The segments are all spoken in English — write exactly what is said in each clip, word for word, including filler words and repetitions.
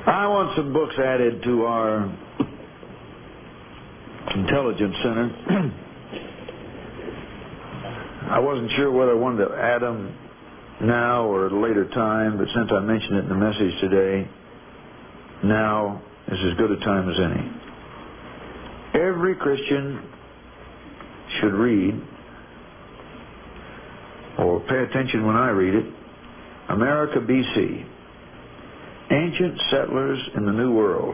I want some books added to our intelligence center. I wasn't sure whether I wanted to add them now or at a later time, but since I mentioned it in the message today, now is as good a time as any. Every Christian should read, or pay attention when I read it, America B C, Ancient Settlers in the New World.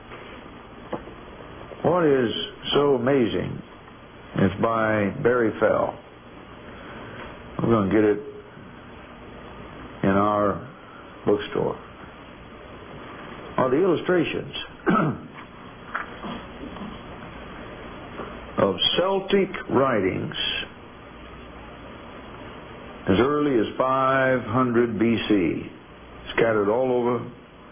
What is so amazing? It's by Barry Fell. We're going to get it in our bookstore. Are the illustrations of Celtic writings as early as five hundred B C, scattered all over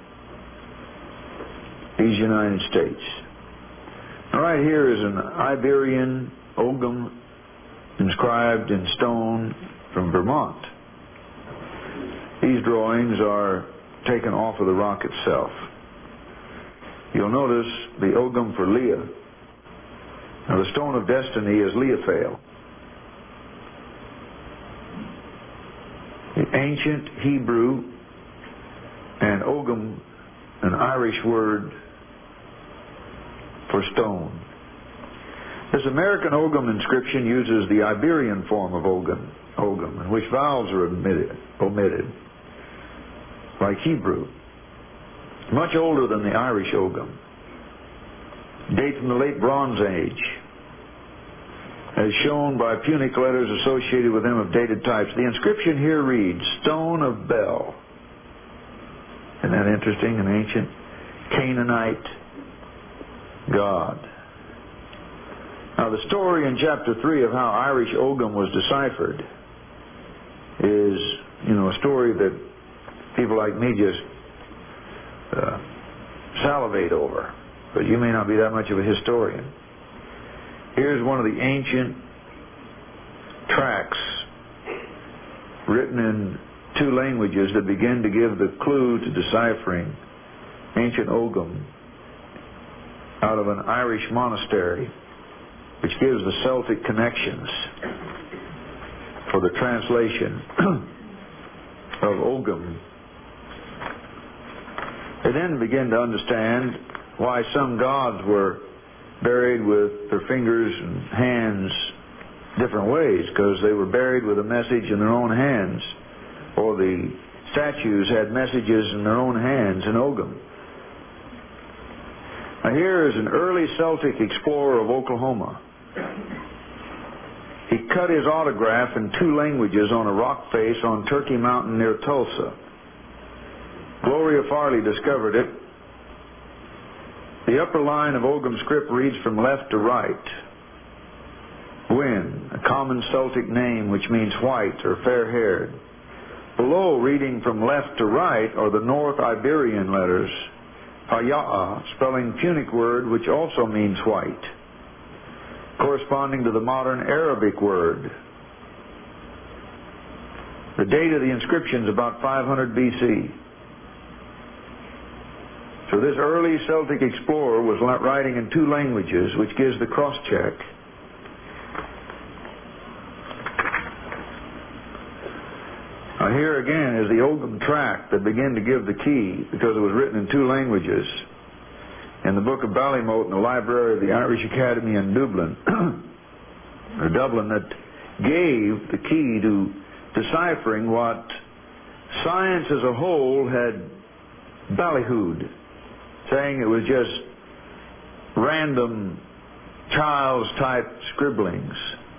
these United States. Now right here is an Iberian Ogham inscribed in stone from Vermont. These drawings are taken off of the rock itself. You'll notice the Ogham for Leah. Now the stone of destiny is Leophale. The ancient Hebrew and Ogham, an Irish word for stone. This American Ogham inscription uses the Iberian form of Ogham, Ogham, in which vowels are omitted, omitted, like Hebrew. Much older than the Irish Ogham. Date from the late Bronze Age, as shown by Punic letters associated with them of dated types. The inscription here reads, Stone of Bel. Isn't that interesting? An ancient Canaanite god. Now the story in chapter three of how Irish Ogham was deciphered is, you know, a story that people like me just uh, salivate over. But you may not be that much of a historian. Here's one of the ancient tracts written in two languages that begin to give the clue to deciphering ancient Ogham out of an Irish monastery, which gives the Celtic connections for the translation of Ogham. They then begin to understand why some gods were buried with their fingers and hands different ways, because they were buried with a message in their own hands, or the statues had messages in their own hands in Ogham. Now here is an early Celtic explorer of Oklahoma. He cut his autograph in two languages on a rock face on Turkey Mountain near Tulsa. Gloria Farley discovered it. The upper line of Ogham script reads from left to right. Gwyn, a common Celtic name which means white or fair-haired. Below, reading from left to right, are the North Iberian letters, Paya'a, spelling Punic word which also means white, corresponding to the modern Arabic word. The date of the inscription is about five hundred B C. So this early Celtic explorer was writing in two languages, which gives the cross-check. Now here again is the Ogham tract that began to give the key, because it was written in two languages, in the Book of Ballymote in the library of the Irish Academy in Dublin, or Dublin, that gave the key to deciphering what science as a whole had ballyhooed, saying it was just random child's type scribblings.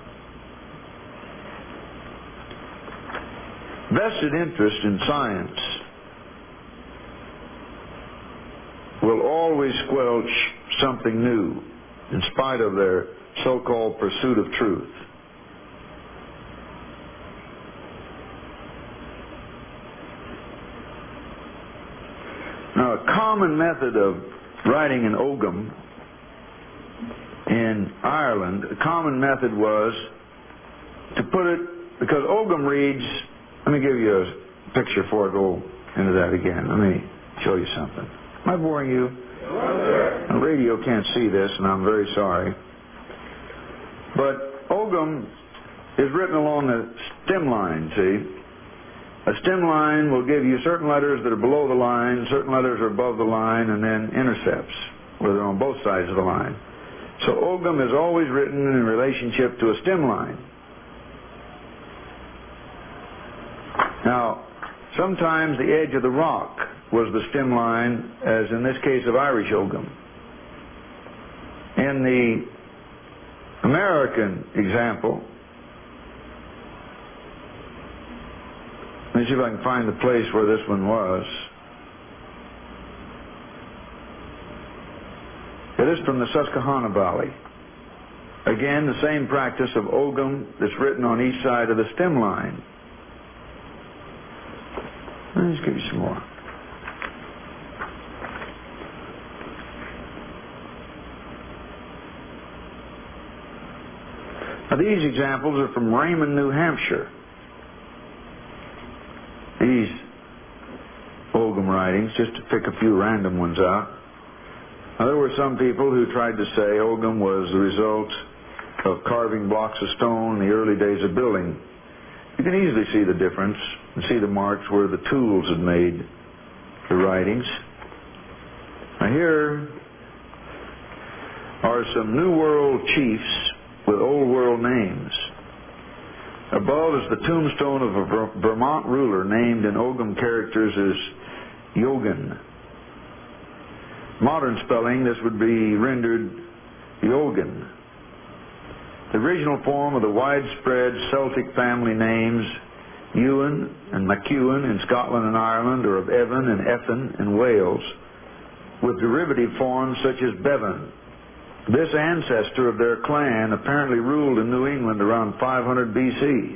Vested interest in science will always squelch something new in spite of their so-called pursuit of truth. Now, a common method of writing in Ogham in Ireland, a common method was to put it, because Ogham reads, let me give you a picture before I go into that again. Let me show you something. Am I boring you? The radio can't see this, and I'm very sorry. But Ogham is written along the stem line, see? A stem line will give you certain letters that are below the line, certain letters are above the line, and then intercepts, where they're on both sides of the line. So Ogham is always written in relationship to a stem line. Now, sometimes the edge of the rock was the stem line, as in this case of Irish Ogham. In the American example, let me see if I can find the place where this one was. It is from the Susquehanna Valley. Again, the same practice of Ogham that's written on each side of the stem line. Let me just give you some more. Now, these examples are from Raymond, New Hampshire. These Ogham writings, just to pick a few random ones out. Now, there were some people who tried to say Ogham was the result of carving blocks of stone in the early days of building. You can easily see the difference and see the marks where the tools had made the writings. Now, here are some New World chiefs with Old World names. Above is the tombstone of a Ver Vermont ruler named in Ogham characters as Yogan. Modern spelling, this would be rendered Yogan. The original form of the widespread Celtic family names Ewan and MacEwan in Scotland and Ireland, or of Evan and Ethan in Wales, with derivative forms such as Bevan. This ancestor of their clan apparently ruled in New England around five hundred B C.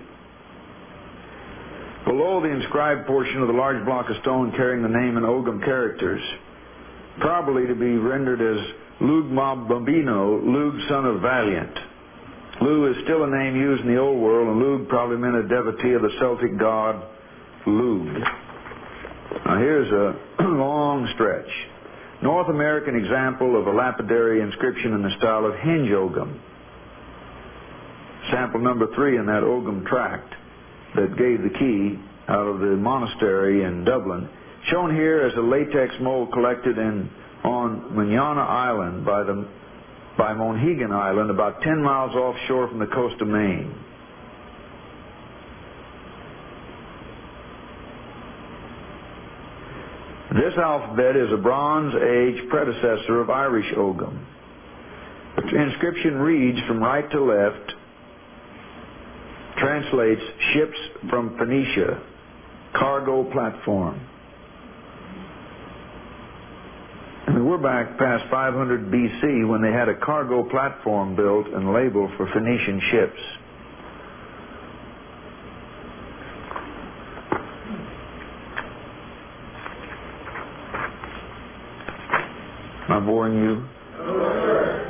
Below the inscribed portion of the large block of stone carrying the name in Ogham characters, probably to be rendered as Lug Mabambino, Lug son of Valiant. Lug is still a name used in the Old World, and Lug probably meant a devotee of the Celtic god Lug. Now here's a long stretch. North American example of a lapidary inscription in the style of Henge Ogham. Sample number three in that Ogham tract that gave the key out of the monastery in Dublin. Shown here as a latex mold collected in on Manana Island by the by Monhegan Island, about ten miles offshore from the coast of Maine. This alphabet is a Bronze Age predecessor of Irish Ogham. The inscription reads from right to left, translates ships from Phoenicia, cargo platform. And we're back past five hundred B C when they had a cargo platform built and labeled for Phoenician ships. Am I boring you? No.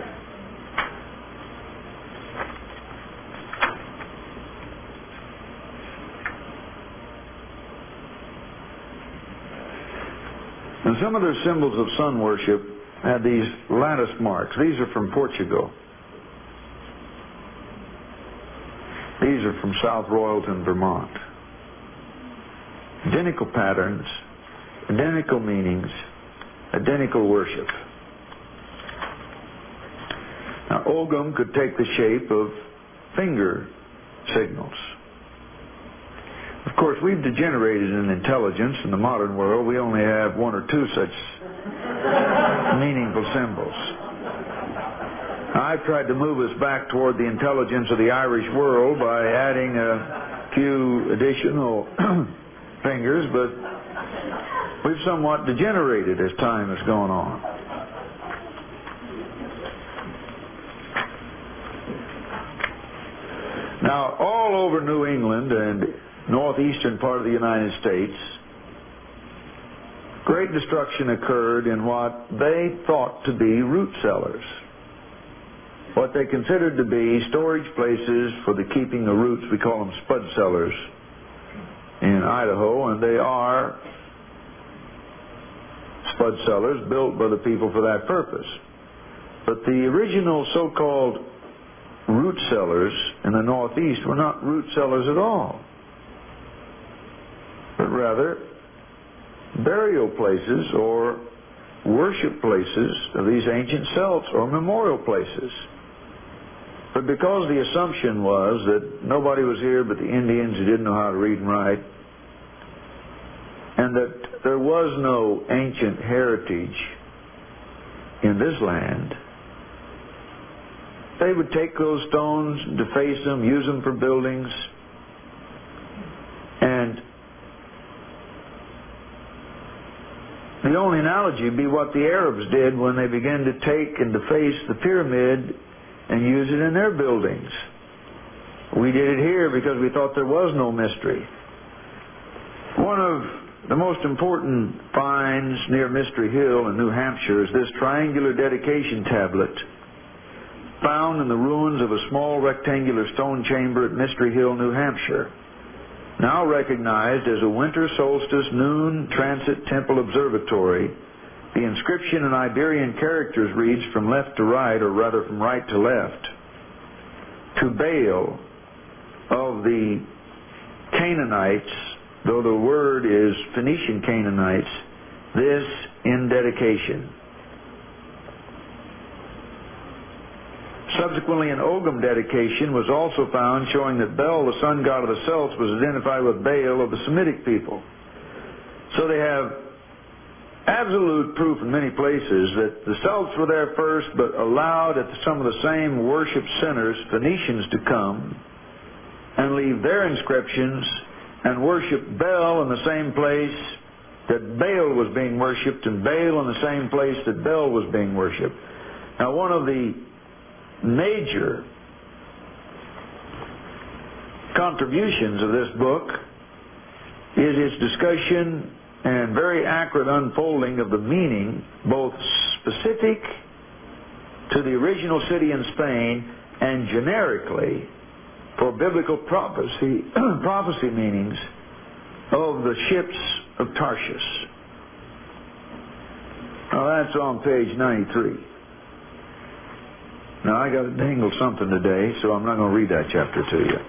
And some of their symbols of sun worship had these lattice marks. These are from Portugal. These are from South Royalton, Vermont. Identical patterns, identical meanings, identical worship. Now, Ogham could take the shape of finger signals. Of course, we've degenerated in intelligence in the modern world. We only have one or two such meaningful symbols. Now, I've tried to move us back toward the intelligence of the Irish world by adding a few additional fingers, but we've somewhat degenerated as time has gone on. Now, all over New England and northeastern part of the United States, great destruction occurred in what they thought to be root cellars, what they considered to be storage places for the keeping of roots. We call them spud cellars in Idaho, and they are spud cellars built by the people for that purpose. But the original so-called root cellars in the Northeast were not root cellars at all, but rather burial places or worship places of these ancient Celts, or memorial places. But because the assumption was that nobody was here but the Indians who didn't know how to read and write, and that there was no ancient heritage in this land, they would take those stones, deface them, use them for buildings, and the only analogy would be what the Arabs did when they began to take and deface the pyramid and use it in their buildings. We did it here because we thought there was no mystery. One of the most important finds near Mystery Hill in New Hampshire is this triangular dedication tablet found in the ruins of a small rectangular stone chamber at Mystery Hill, New Hampshire, now recognized as a winter solstice noon transit temple observatory. The inscription in Iberian characters reads from left to right, or rather from right to left, to Baal of the Canaanites, though the word is Phoenician Canaanites, this in dedication. Subsequently, an Ogham dedication was also found showing that Bel, the sun god of the Celts, was identified with Baal of the Semitic people. So they have absolute proof in many places that the Celts were there first, but allowed at some of the same worship centers Phoenicians to come and leave their inscriptions and worship Bel in the same place that Baal was being worshipped, and Baal in the same place that Bel was being worshipped. Now, one of the major contributions of this book is its discussion and very accurate unfolding of the meaning, both specific to the original city in Spain and generically for biblical prophecy, prophecy meanings of the ships of Tarshish. Now that's on page ninety-three. Now I got to dangle something today, so I'm not going to read that chapter to you.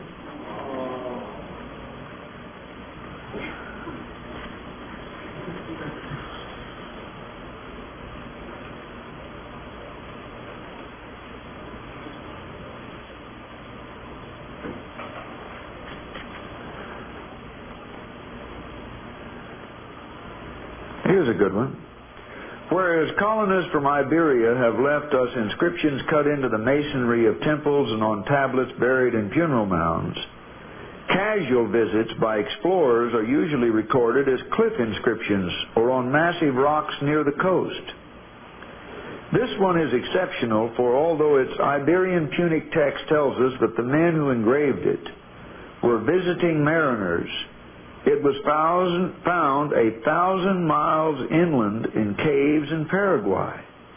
Here's a good one. Whereas colonists from Iberia have left us inscriptions cut into the masonry of temples and on tablets buried in funeral mounds, casual visits by explorers are usually recorded as cliff inscriptions or on massive rocks near the coast. This one is exceptional, for although its Iberian Punic text tells us that the men who engraved it were visiting mariners, it was found, found a thousand miles inland in caves in Paraguay.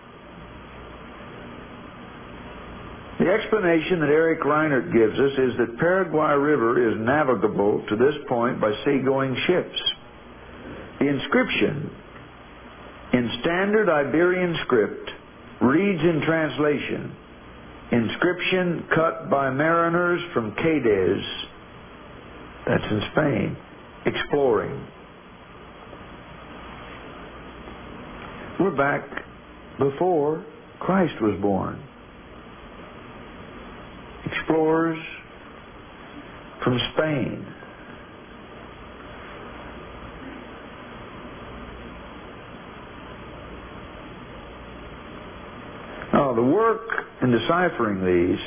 The explanation that Eric Reinert gives us is that Paraguay River is navigable to this point by seagoing ships. The inscription in standard Iberian script reads in translation, inscription cut by mariners from Cadiz, that's in Spain, exploring. We're back before Christ was born. Explorers from Spain. Now, the work in deciphering these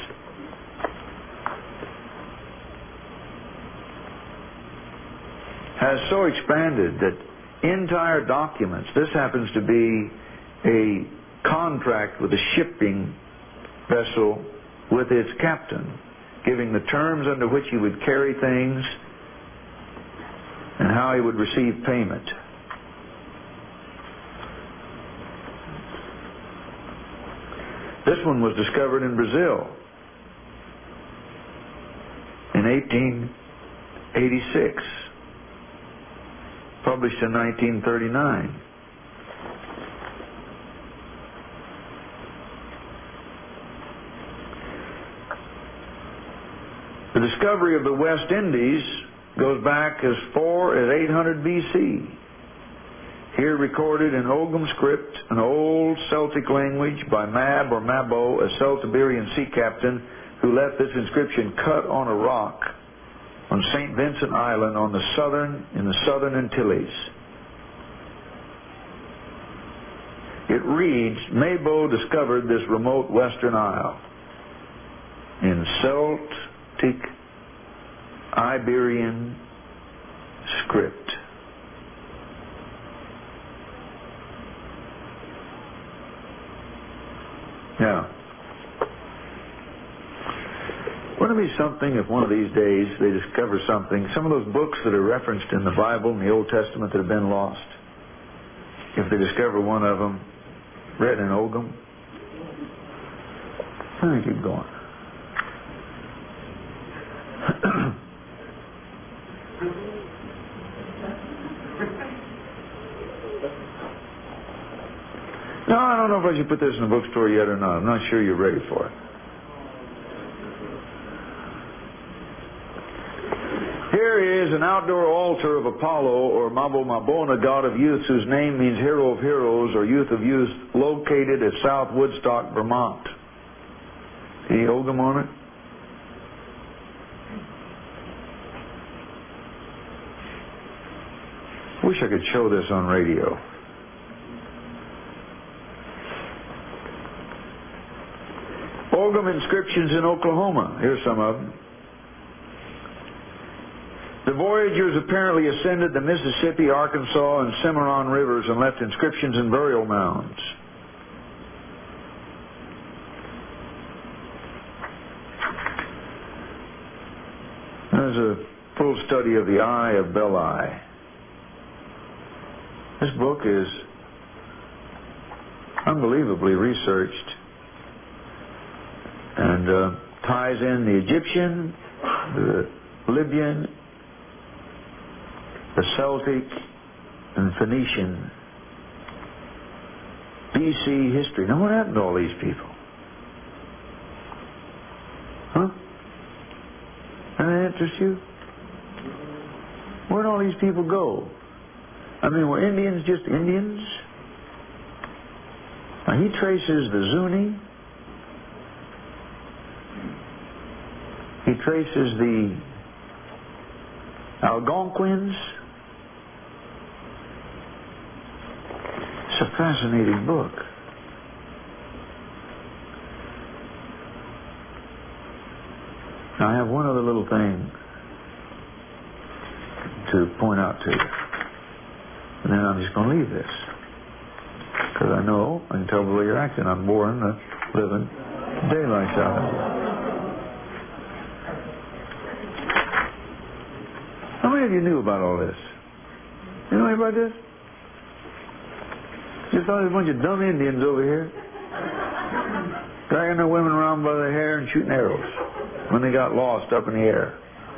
has so expanded that entire documents, this happens to be a contract with a shipping vessel with its captain, giving the terms under which he would carry things and how he would receive payment. This one was discovered in Brazil in eighteen eighty-six. Published in nineteen thirty-nine. discovery of the West Indies goes back as far as eight hundred B C. Here recorded in Ogham script, an old Celtic language by Mab or Mabo, a Celtiberian sea captain who left this inscription cut on a rock on Saint Vincent Island on the southern, in the southern Antilles. It reads, Mabo discovered this remote western isle in Celtic Iberian script. Now, wouldn't it be something if one of these days they discover something, some of those books that are referenced in the Bible and the Old Testament that have been lost, if they discover one of them written in Ogham? Let me keep going. No, I don't know if I should put this in the bookstore yet or not. I'm not sure you're ready for it. Here is an outdoor altar of Apollo, or Mabo Mabona, god of youth, whose name means hero of heroes or youth of youth, located at South Woodstock, Vermont. See Ogham on it? Wish I could show this on radio. Ogham inscriptions in Oklahoma. Here's some of them. The voyagers apparently ascended the Mississippi, Arkansas, and Cimarron rivers and left inscriptions and burial mounds. There's a full study of the Eye of Belai. This book is unbelievably researched and uh, ties in the Egyptian, the Libyan, the Celtic, and Phoenician B C history. Now, what happened to all these people? Huh? Does that interest you? Where'd all these people go? I mean, were Indians just Indians? Now, he traces the Zuni. He traces the Algonquins. It's a fascinating book. Now, I have one other little thing to point out to you. And then I'm just going to leave this. Because I know, I can tell the way you're acting, I'm boring the living daylights out of you. How many of you knew about all this? You know anything about this? Just thought there was a bunch of dumb Indians over here dragging their women around by their hair and shooting arrows when they got lost up in the air.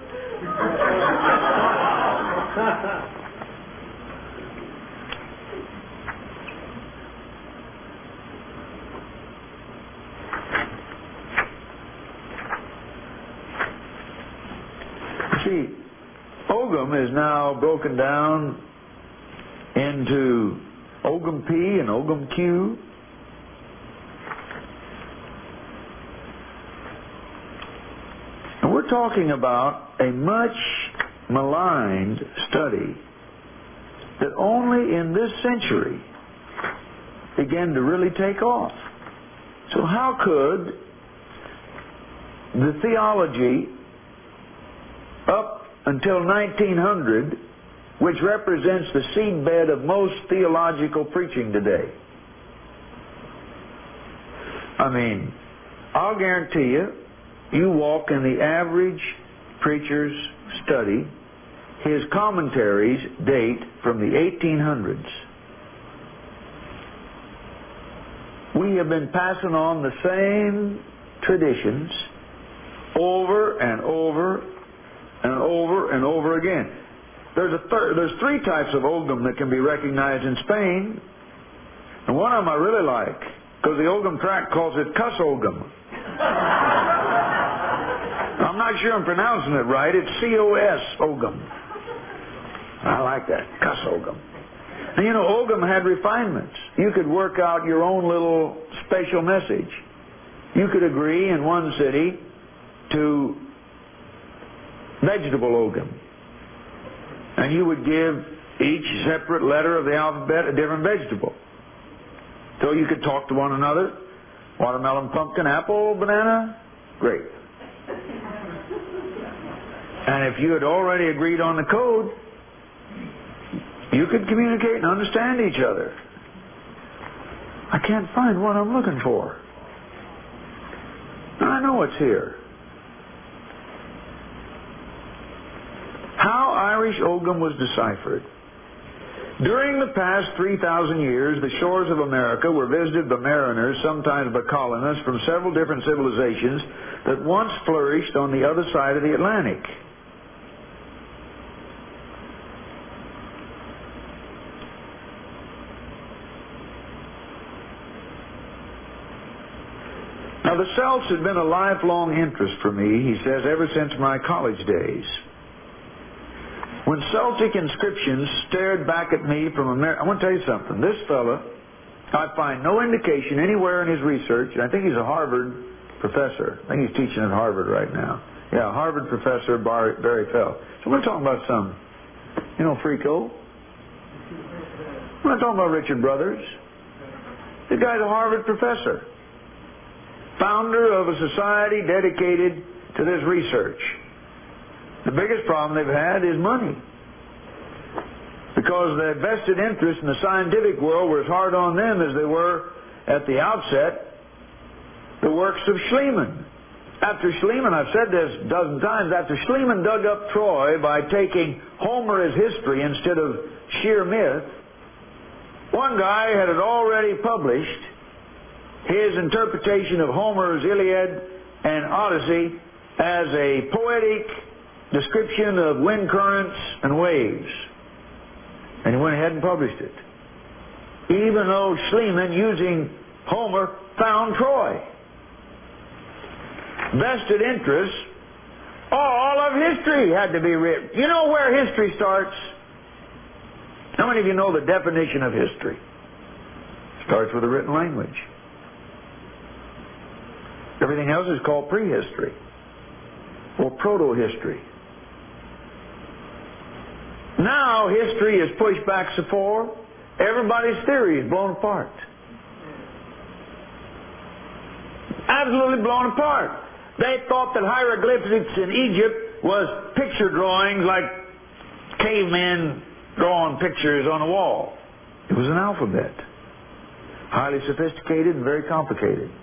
See, Ogham is now broken down into Ogham P and Ogham Q. And we're talking about a much maligned study that only in this century began to really take off. So how could the theology up until nineteen hundred, which represents the seedbed of most theological preaching today? I mean, I'll guarantee you, you walk in the average preacher's study, his commentaries date from the eighteen hundreds. We have been passing on the same traditions over and over and over and over again. There's a third, there's three types of Ogham that can be recognized in Spain, and one of them I really like, because the Ogham tract calls it Cuss Ogham. I'm not quite sure I'm pronouncing it right. It's C O S, Ogham. I like that. Cuss Ogham. And you know, Ogham had refinements. You could work out your own little special message. You could agree in one city to vegetable Ogham. And you would give each separate letter of the alphabet a different vegetable. So you could talk to one another. Watermelon, pumpkin, apple, banana, grape. And if you had already agreed on the code, you could communicate and understand each other. I can't find what I'm looking for. I know it's here. How Irish Ogham was deciphered. During the past three thousand years, the shores of America were visited by mariners, sometimes by colonists from several different civilizations that once flourished on the other side of the Atlantic. Now, the Celts had been a lifelong interest for me, he says, ever since my college days. When Celtic inscriptions stared back at me from America, I want to tell you something. This fella, I find no indication anywhere in his research, and I think he's a Harvard professor. I think he's teaching at Harvard right now. Yeah, Harvard professor Bar Barry Fell. So we're talking about some, you know, Frico. We're not talking about Richard Brothers. This guy's a Harvard professor, founder of a society dedicated to this research. The biggest problem they've had is money. Because the vested interest in the scientific world were as hard on them as they were at the outset the works of Schliemann. After Schliemann, I've said this a dozen times, after Schliemann dug up Troy by taking Homer as history instead of sheer myth, one guy had it already published his interpretation of Homer's Iliad and Odyssey as a poetic description of wind currents and waves. And he went ahead and published it. Even though Schliemann, using Homer, found Troy. Vested interests, all of history had to be written. You know where history starts? How many of you know the definition of history? It starts with a written language. Everything else is called prehistory or proto-history. Now history is pushed back so far, everybody's theory is blown apart. Absolutely blown apart. They thought that hieroglyphics in Egypt was picture drawings like cavemen drawing pictures on a wall. It was an alphabet. Highly sophisticated and very complicated.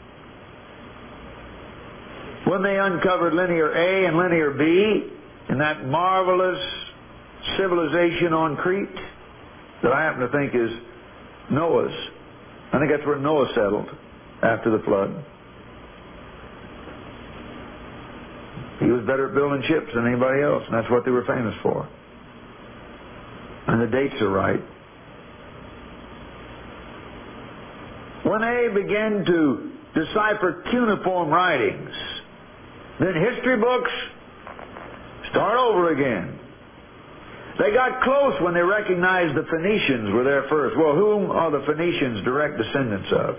When they uncovered Linear A and Linear B in that marvelous civilization on Crete that I happen to think is Noah's. I think that's where Noah settled after the flood. He was better at building ships than anybody else, and that's what they were famous for. And the dates are right. When they began to decipher cuneiform writings, then history books start over again. They got close when they recognized the Phoenicians were there first. Well, whom are the Phoenicians direct descendants of?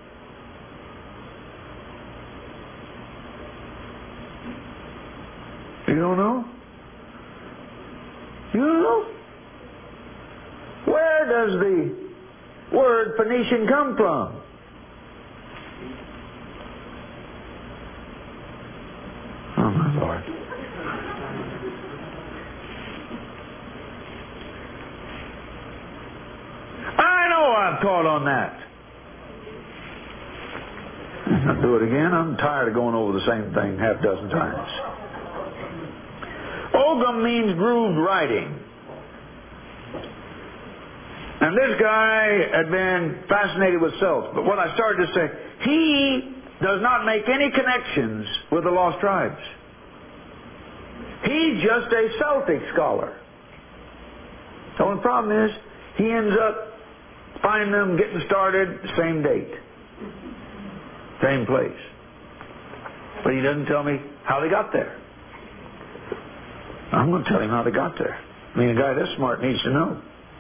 You don't know? You don't know? Where does the word Phoenician come from? Oh, my Lord. I know I've taught on that. I'll do it again. I'm tired of going over the same thing half a dozen times. Ogham means grooved writing. And this guy had been fascinated with Celts. But what I started to say, he does not make any connections with the lost tribes. He's just a Celtic scholar. So the problem is, he ends up finding them getting started same date, same place. But he doesn't tell me how they got there. I'm going to tell him how they got there. I mean, a guy this smart needs to know.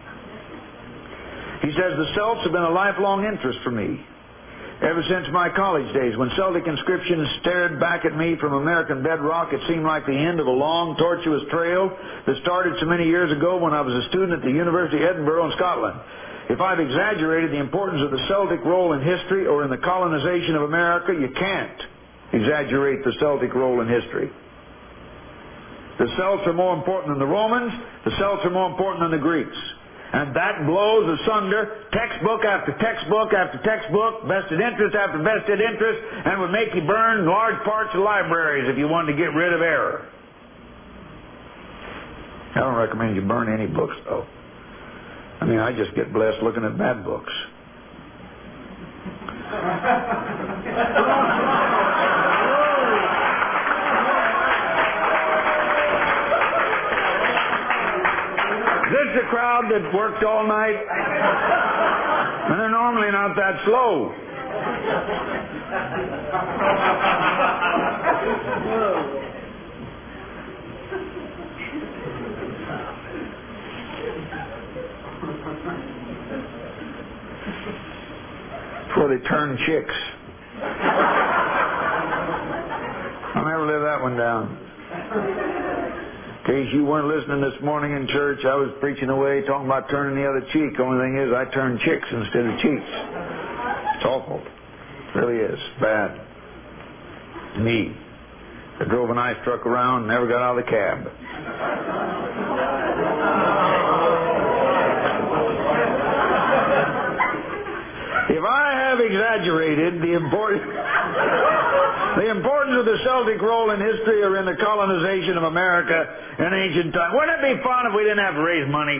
He says, the Celts have been a lifelong interest for me. Ever since my college days, when Celtic inscriptions stared back at me from American bedrock, it seemed like the end of a long, tortuous trail that started so many years ago when I was a student at the University of Edinburgh in Scotland. If I've exaggerated the importance of the Celtic role in history or in the colonization of America, you can't exaggerate the Celtic role in history. The Celts are more important than the Romans. The Celts are more important than the Greeks. And that blows asunder textbook after textbook after textbook, vested interest after vested interest, and would make you burn large parts of libraries if you wanted to get rid of error. I don't recommend you burn any books, though. I mean, I just get blessed looking at bad books. This is a crowd that worked all night, and they're normally not that slow. Before they turn chicks. I'll never live that one down. In case you weren't listening this morning in church, I was preaching away talking about turning the other cheek. Only thing is I turn chicks instead of cheeks. It's awful. It really is. Bad. Me. I drove an ice truck around and never got out of the cab. If I have exaggerated the importance, the importance of the Celtic role in history or in the colonization of America in ancient times, wouldn't it be fun if we didn't have to raise money?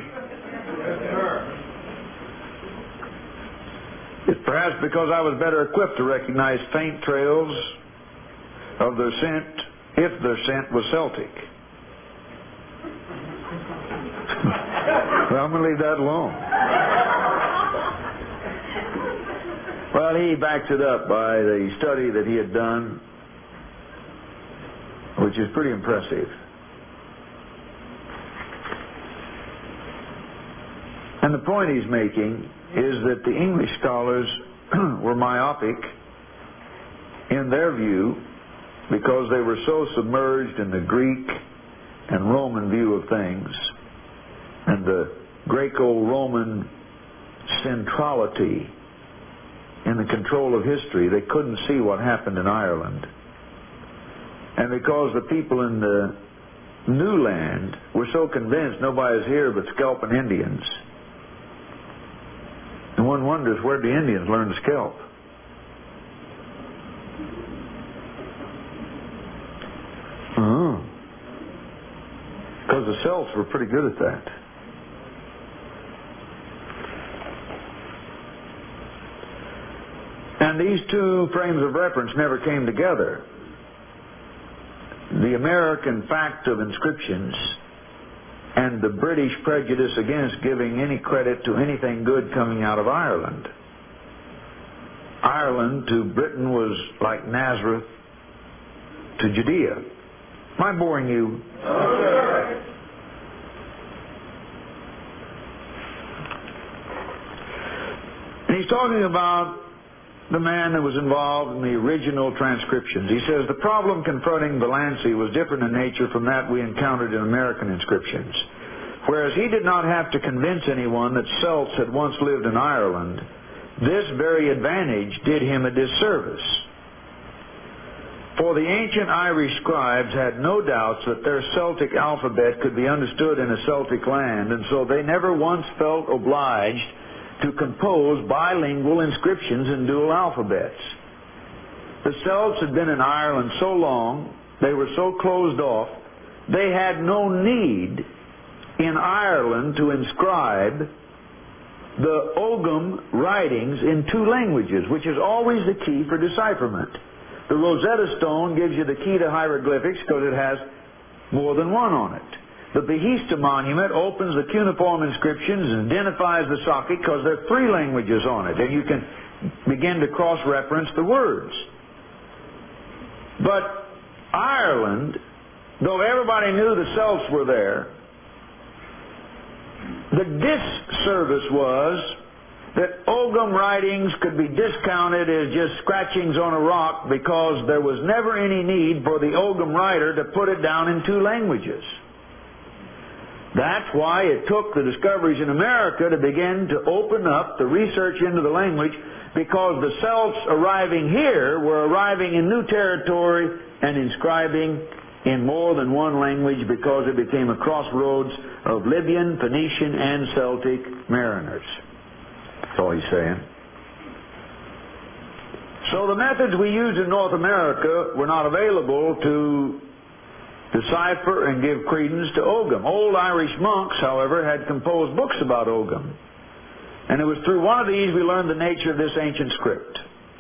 It's perhaps because I was better equipped to recognize faint trails of their scent if their scent was Celtic. Well, I'm going to leave that alone. Well, he backs it up by the study that he had done, which is pretty impressive. And the point he's making is that the English scholars were myopic in their view because they were so submerged in the Greek and Roman view of things and the Greco-Roman centrality in the control of history, they couldn't see what happened in Ireland. And because the people in the new land were so convinced nobody's here but scalping Indians, and one wonders, where did the Indians learn to scalp? Oh. Because the Celts were pretty good at that. And these two frames of reference never came together. The American fact of inscriptions and the British prejudice against giving any credit to anything good coming out of Ireland. Ireland to Britain was like Nazareth to Judea. Am I boring you? No, sir. And he's talking about the man that was involved in the original transcriptions. He says the problem confronting Vallancey was different in nature from that we encountered in American inscriptions. Whereas he did not have to convince anyone that Celts had once lived in Ireland, this very advantage did him a disservice. For the ancient Irish scribes had no doubts that their Celtic alphabet could be understood in a Celtic land, and so they never once felt obliged to compose bilingual inscriptions in dual alphabets. The Celts had been in Ireland so long, they were so closed off, they had no need in Ireland to inscribe the Ogham writings in two languages, which is always the key for decipherment. The Rosetta Stone gives you the key to hieroglyphics because it has more than one on it. The Behista Monument opens the cuneiform inscriptions and identifies the socket because there are three languages on it, and you can begin to cross-reference the words. But Ireland though everybody knew the Celts were there, the disservice was that Ogham writings could be discounted as just scratchings on a rock because there was never any need for the Ogham writer to put it down in two languages. That's why it took the discoveries in America to begin to open up the research into the language, because the Celts arriving here were arriving in new territory and inscribing in more than one language, because it became a crossroads of Libyan, Phoenician, and Celtic mariners. That's all he's saying. So the methods we used in North America were not available to decipher and give credence to Ogham. Old Irish monks, however, had composed books about Ogham. And it was through one of these we learned the nature of this ancient script.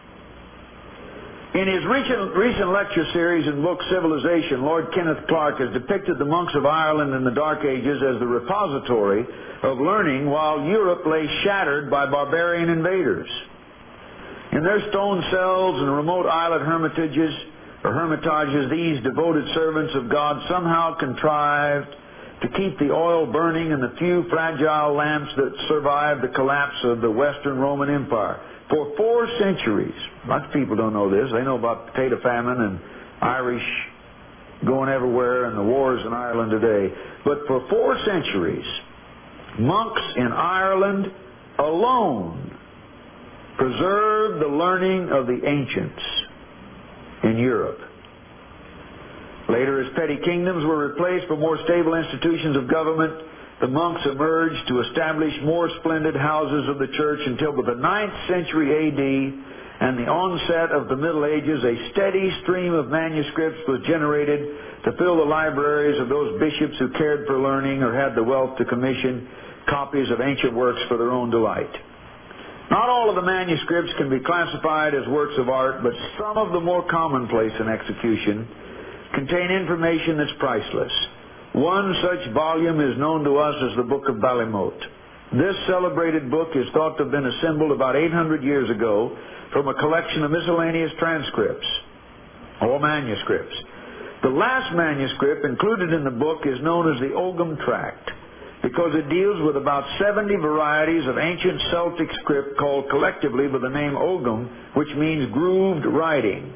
In his recent, recent lecture series and book Civilization, Lord Kenneth Clark has depicted the monks of Ireland in the Dark Ages as the repository of learning, while Europe lay shattered by barbarian invaders. In their stone cells and remote islet hermitages, or hermitages, these devoted servants of God somehow contrived to keep the oil burning in the few fragile lamps that survived the collapse of the Western Roman Empire. For four centuries, lots of people don't know this, they know about potato famine and Irish going everywhere and the wars in Ireland today. But for four centuries, monks in Ireland alone preserved the learning of the ancients in Europe. Later, as petty kingdoms were replaced for more stable institutions of government, the monks emerged to establish more splendid houses of the church until by the ninth century A D and the onset of the Middle Ages, a steady stream of manuscripts was generated to fill the libraries of those bishops who cared for learning or had the wealth to commission copies of ancient works for their own delight. Not all of the manuscripts can be classified as works of art, but some of the more commonplace in execution contain information that's priceless. One such volume is known to us as the Book of Ballymote. This celebrated book is thought to have been assembled about eight hundred years ago from a collection of miscellaneous transcripts, or manuscripts. The last manuscript included in the book is known as the Ogham Tract, because it deals with about seventy varieties of ancient Celtic script called collectively by the name Ogham, which means grooved writing.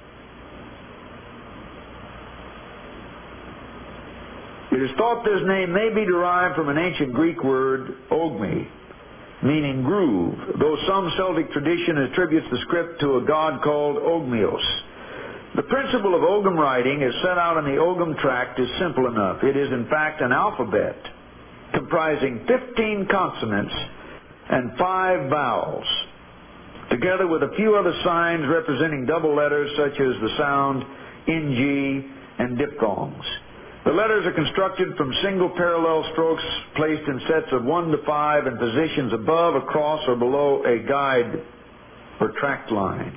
It is thought this name may be derived from an ancient Greek word, ogmi, meaning groove, though some Celtic tradition attributes the script to a god called Ogmios. The principle of Ogham writing as set out in the Ogham Tract is simple enough. It is in fact an alphabet comprising fifteen consonants and five vowels, together with a few other signs representing double letters such as the sound ng and diphthongs. The letters are constructed from single parallel strokes placed in sets of one to five in positions above, across, or below a guide or tract line.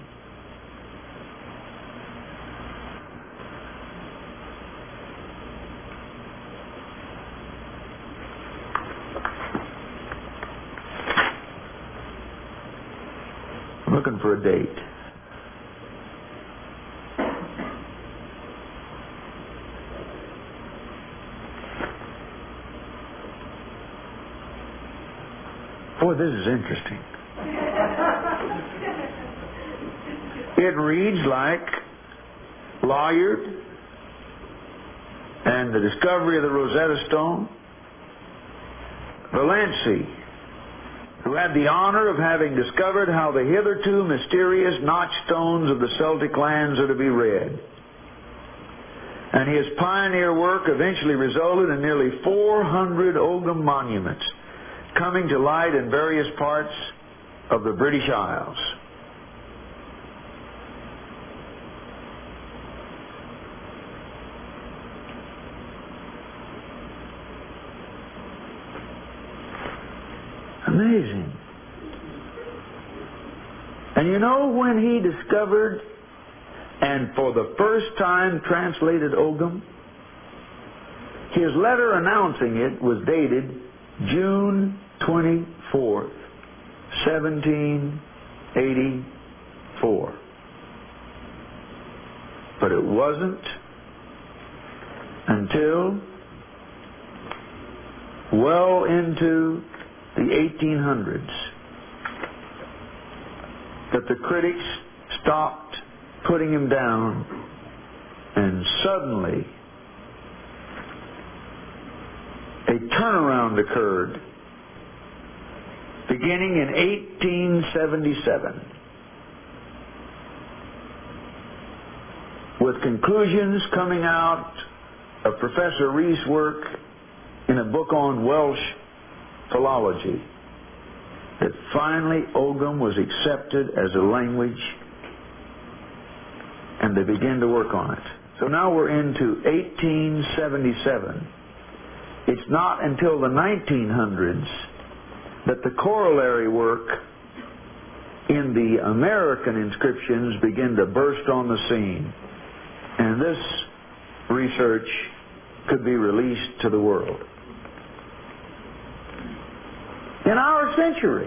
I'm looking for a date. Boy, this is interesting. It reads like Lawyard and the discovery of the Rosetta Stone. Valency, who had the honor of having discovered how the hitherto mysterious notch stones of the Celtic lands are to be read. And his pioneer work eventually resulted in nearly four hundred Ogham monuments coming to light in various parts of the British Isles. Amazing. And you know when he discovered and for the first time translated Ogham? His letter announcing it was dated June twenty-fourth, seventeen eighty-four. But it wasn't until well into the eighteen hundreds that the critics stopped putting him down, and suddenly a turnaround occurred beginning in eighteen seventy-seven with conclusions coming out of Professor Rees' work in a book on Welsh philology that finally Ogham was accepted as a language, and they began to work on it. So now we're into eighteen seventy-seven. It's not until the nineteen hundreds that the corollary work in the American inscriptions begin to burst on the scene, and this research could be released to the world. In our century.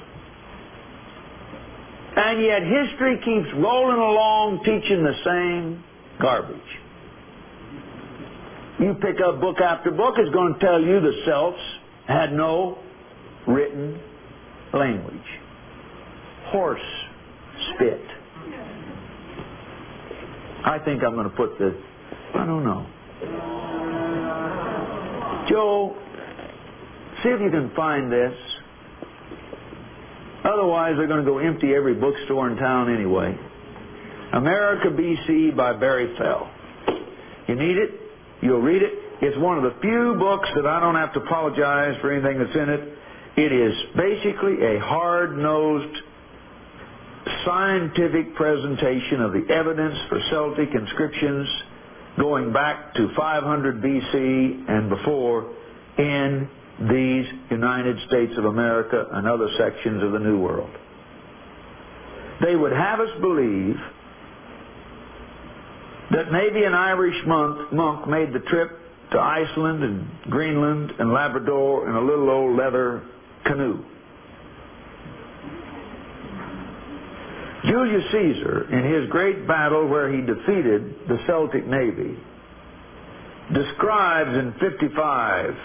And yet history keeps rolling along teaching the same garbage. You pick up book after book, it's going to tell you the Celts had no written language. Horse spit. I think I'm going to put the, I don't know. Joe, see if you can find this. Otherwise, they're going to go empty every bookstore in town anyway. America, B C by Barry Fell. You need it? You'll read it. It's one of the few books that I don't have to apologize for anything that's in it. It is basically a hard-nosed scientific presentation of the evidence for Celtic inscriptions going back to five hundred B C and before in these United States of America and other sections of the New World. They would have us believe that maybe an Irish monk, monk made the trip to Iceland and Greenland and Labrador in a little old leather canoe. Julius Caesar, in his great battle where he defeated the Celtic navy, describes in fifty-five,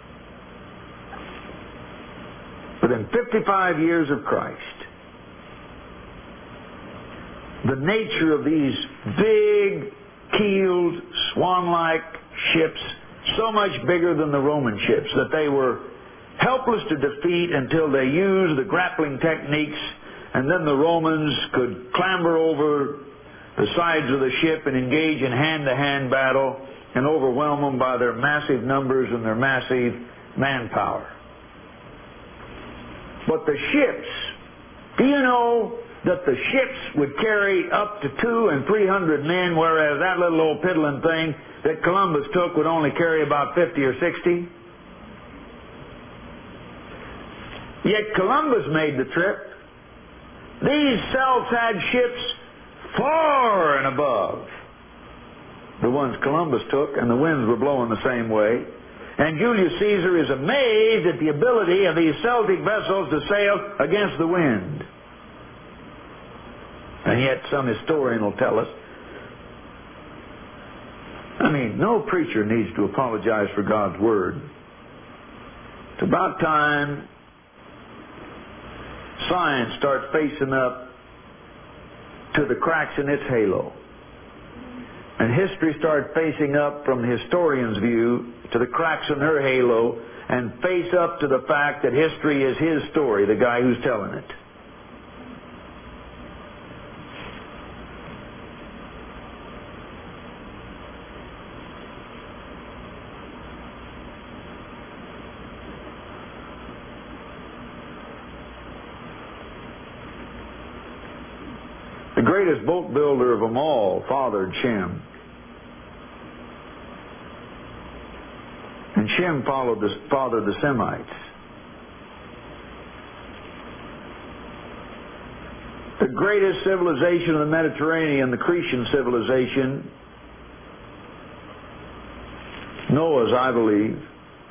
within fifty-five years of Christ, the nature of these big, keeled, swan-like ships, so much bigger than the Roman ships, that they were helpless to defeat until they used the grappling techniques, and then the Romans could clamber over the sides of the ship and engage in hand-to-hand battle and overwhelm them by their massive numbers and their massive manpower. But the ships, do you know that the ships would carry up to two and three hundred men, whereas that little old piddling thing that Columbus took would only carry about fifty or sixty? Yet Columbus made the trip. These Celts had ships far and above the ones Columbus took, and the winds were blowing the same way. And Julius Caesar is amazed at the ability of these Celtic vessels to sail against the wind. And yet some historian will tell us, I mean, no preacher needs to apologize for God's Word. It's about time science starts facing up to the cracks in its halo. And history starts facing up from the historian's view to the cracks in her halo, and face up to the fact that history is his story, the guy who's telling it. The greatest boat builder of them all fathered Shem. And Shem followed the, fathered the Semites. The greatest civilization of the Mediterranean, the Cretan civilization, Noah's, I believe.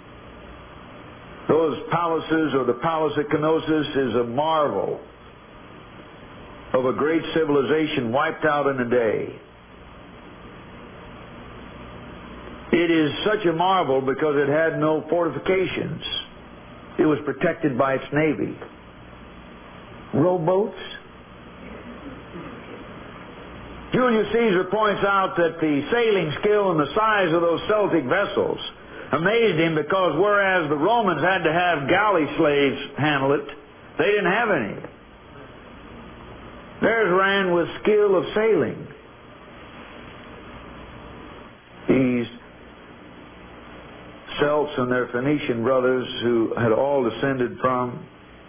Those palaces, or the Palace of Knossos, is a marvel of a great civilization wiped out in a day. It it is such a marvel because it had no fortifications. It was protected by its navy. Rowboats? Julius Caesar points out that the sailing skill and the size of those Celtic vessels amazed him, because whereas the Romans had to have galley slaves handle it, they didn't have any. Theirs ran with skill of sailing. These Celts and their Phoenician brothers, who had all descended from...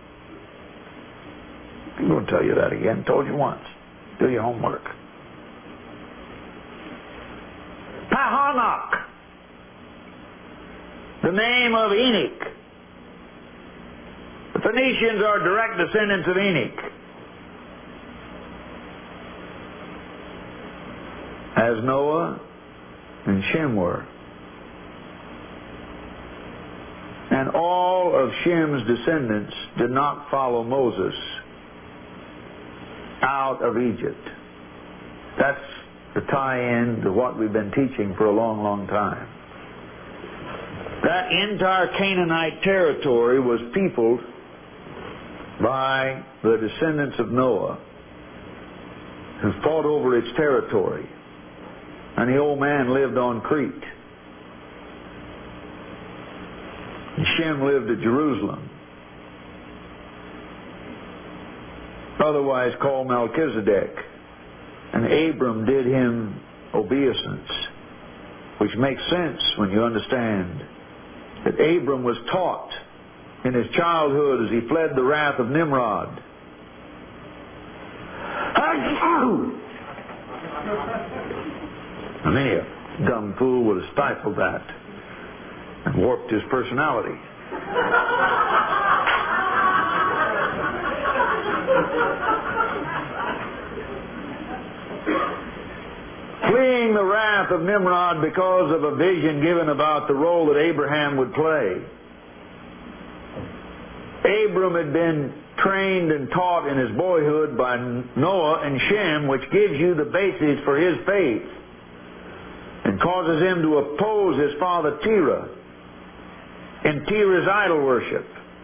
I won't tell you that again. Told you once. Do your homework. Pahanok, the name of Enoch. The Phoenicians are direct descendants of Enoch, as Noah and Shem were. And all of Shem's descendants did not follow Moses out of Egypt. That's the tie-in to what we've been teaching for a long, long time. That entire Canaanite territory was peopled by the descendants of Noah, who fought over its territory. And the old man lived on Crete. And Shem lived at Jerusalem, otherwise called Melchizedek. And Abram did him obeisance, which makes sense when you understand that Abram was taught in his childhood as he fled the wrath of Nimrod. I mean, a dumb fool would have stifled that and warped his personality. Fleeing the wrath of Nimrod because of a vision given about the role that Abraham would play. Abram had been trained and taught in his boyhood by Noah and Shem, which gives you the basis for his faith and causes him to oppose his father Terah in Terah's idol worship.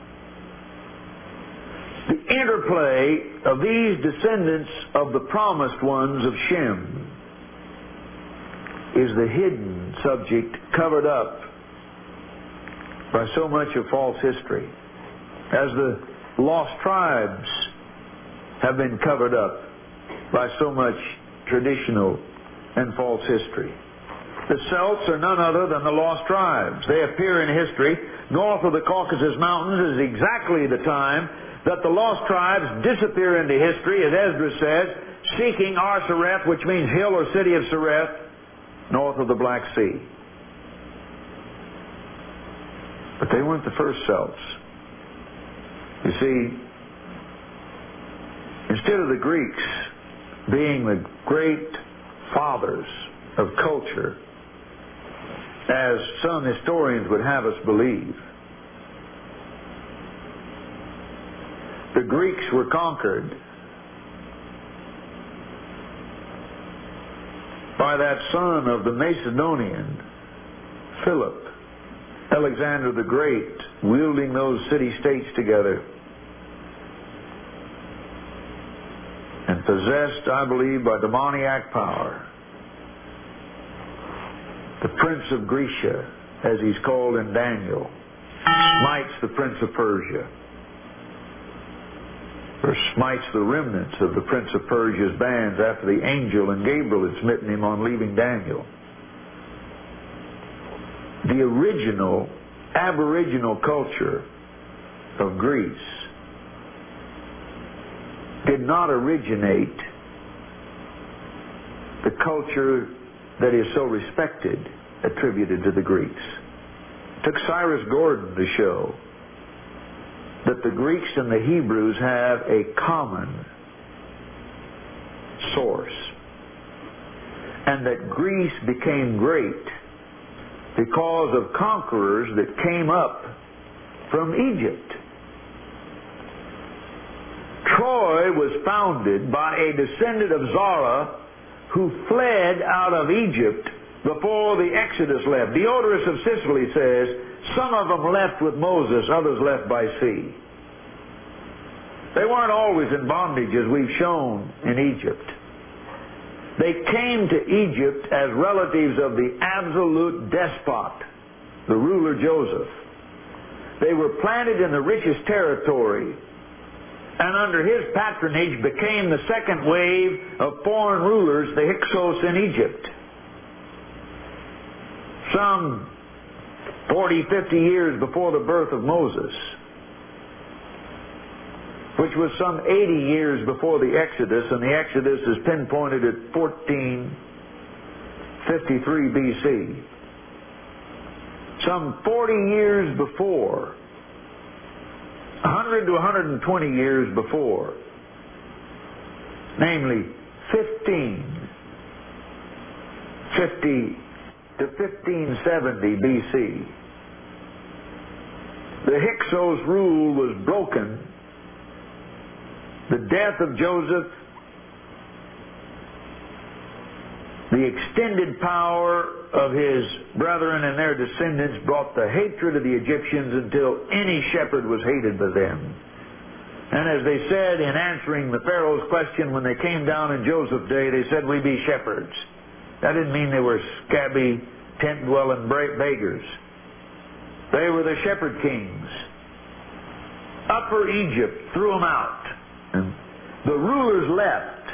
The interplay of these descendants of the promised ones of Shem is the hidden subject covered up by so much of false history, as the lost tribes have been covered up by so much traditional and false history. The Celts are none other than the lost tribes. They appear in history north of the Caucasus Mountains is exactly the time that the lost tribes disappear into history, as Esdras says, seeking Ar-Sareth, which means hill or city of Sareth, north of the Black Sea. But they weren't the first Celts. You see, instead of the Greeks being the great fathers of culture, as some historians would have us believe, the Greeks were conquered by that son of the Macedonian, Philip, Alexander the Great, wielding those city-states together, and possessed, I believe, by demoniac power. The Prince of Grecia, as he's called in Daniel, smites the Prince of Persia, or smites the remnants of the Prince of Persia's bands after the angel and Gabriel had smitten him on leaving Daniel. The original aboriginal culture of Greece did not originate the culture that is so respected, attributed to the Greeks. It took Cyrus Gordon to show that the Greeks and the Hebrews have a common source, and that Greece became great because of conquerors that came up from Egypt. Troy was founded by a descendant of Zara who fled out of Egypt before the Exodus left. Diodorus of Sicily says, some of them left with Moses, others left by sea. They weren't always in bondage, as we've shown in Egypt. They came to Egypt as relatives of the absolute despot, the ruler Joseph. They were planted in the richest territory, and under his patronage became the second wave of foreign rulers, the Hyksos in Egypt. Some forty, fifty years before the birth of Moses, which was some eighty years before the Exodus, and the Exodus is pinpointed at fourteen fifty-three B C. Some forty years before, one hundred to one hundred twenty years before, namely fifteen fifty to fifteen seventy B C, the Hyksos rule was broken. The death of Joseph, the extended power of his brethren and their descendants brought the hatred of the Egyptians until any shepherd was hated by them. And as they said in answering the Pharaoh's question when they came down in Joseph's day, they said, we be shepherds. That didn't mean they were scabby, tent-dwelling beggars. They were the shepherd kings. Upper Egypt threw them out. And the rulers left.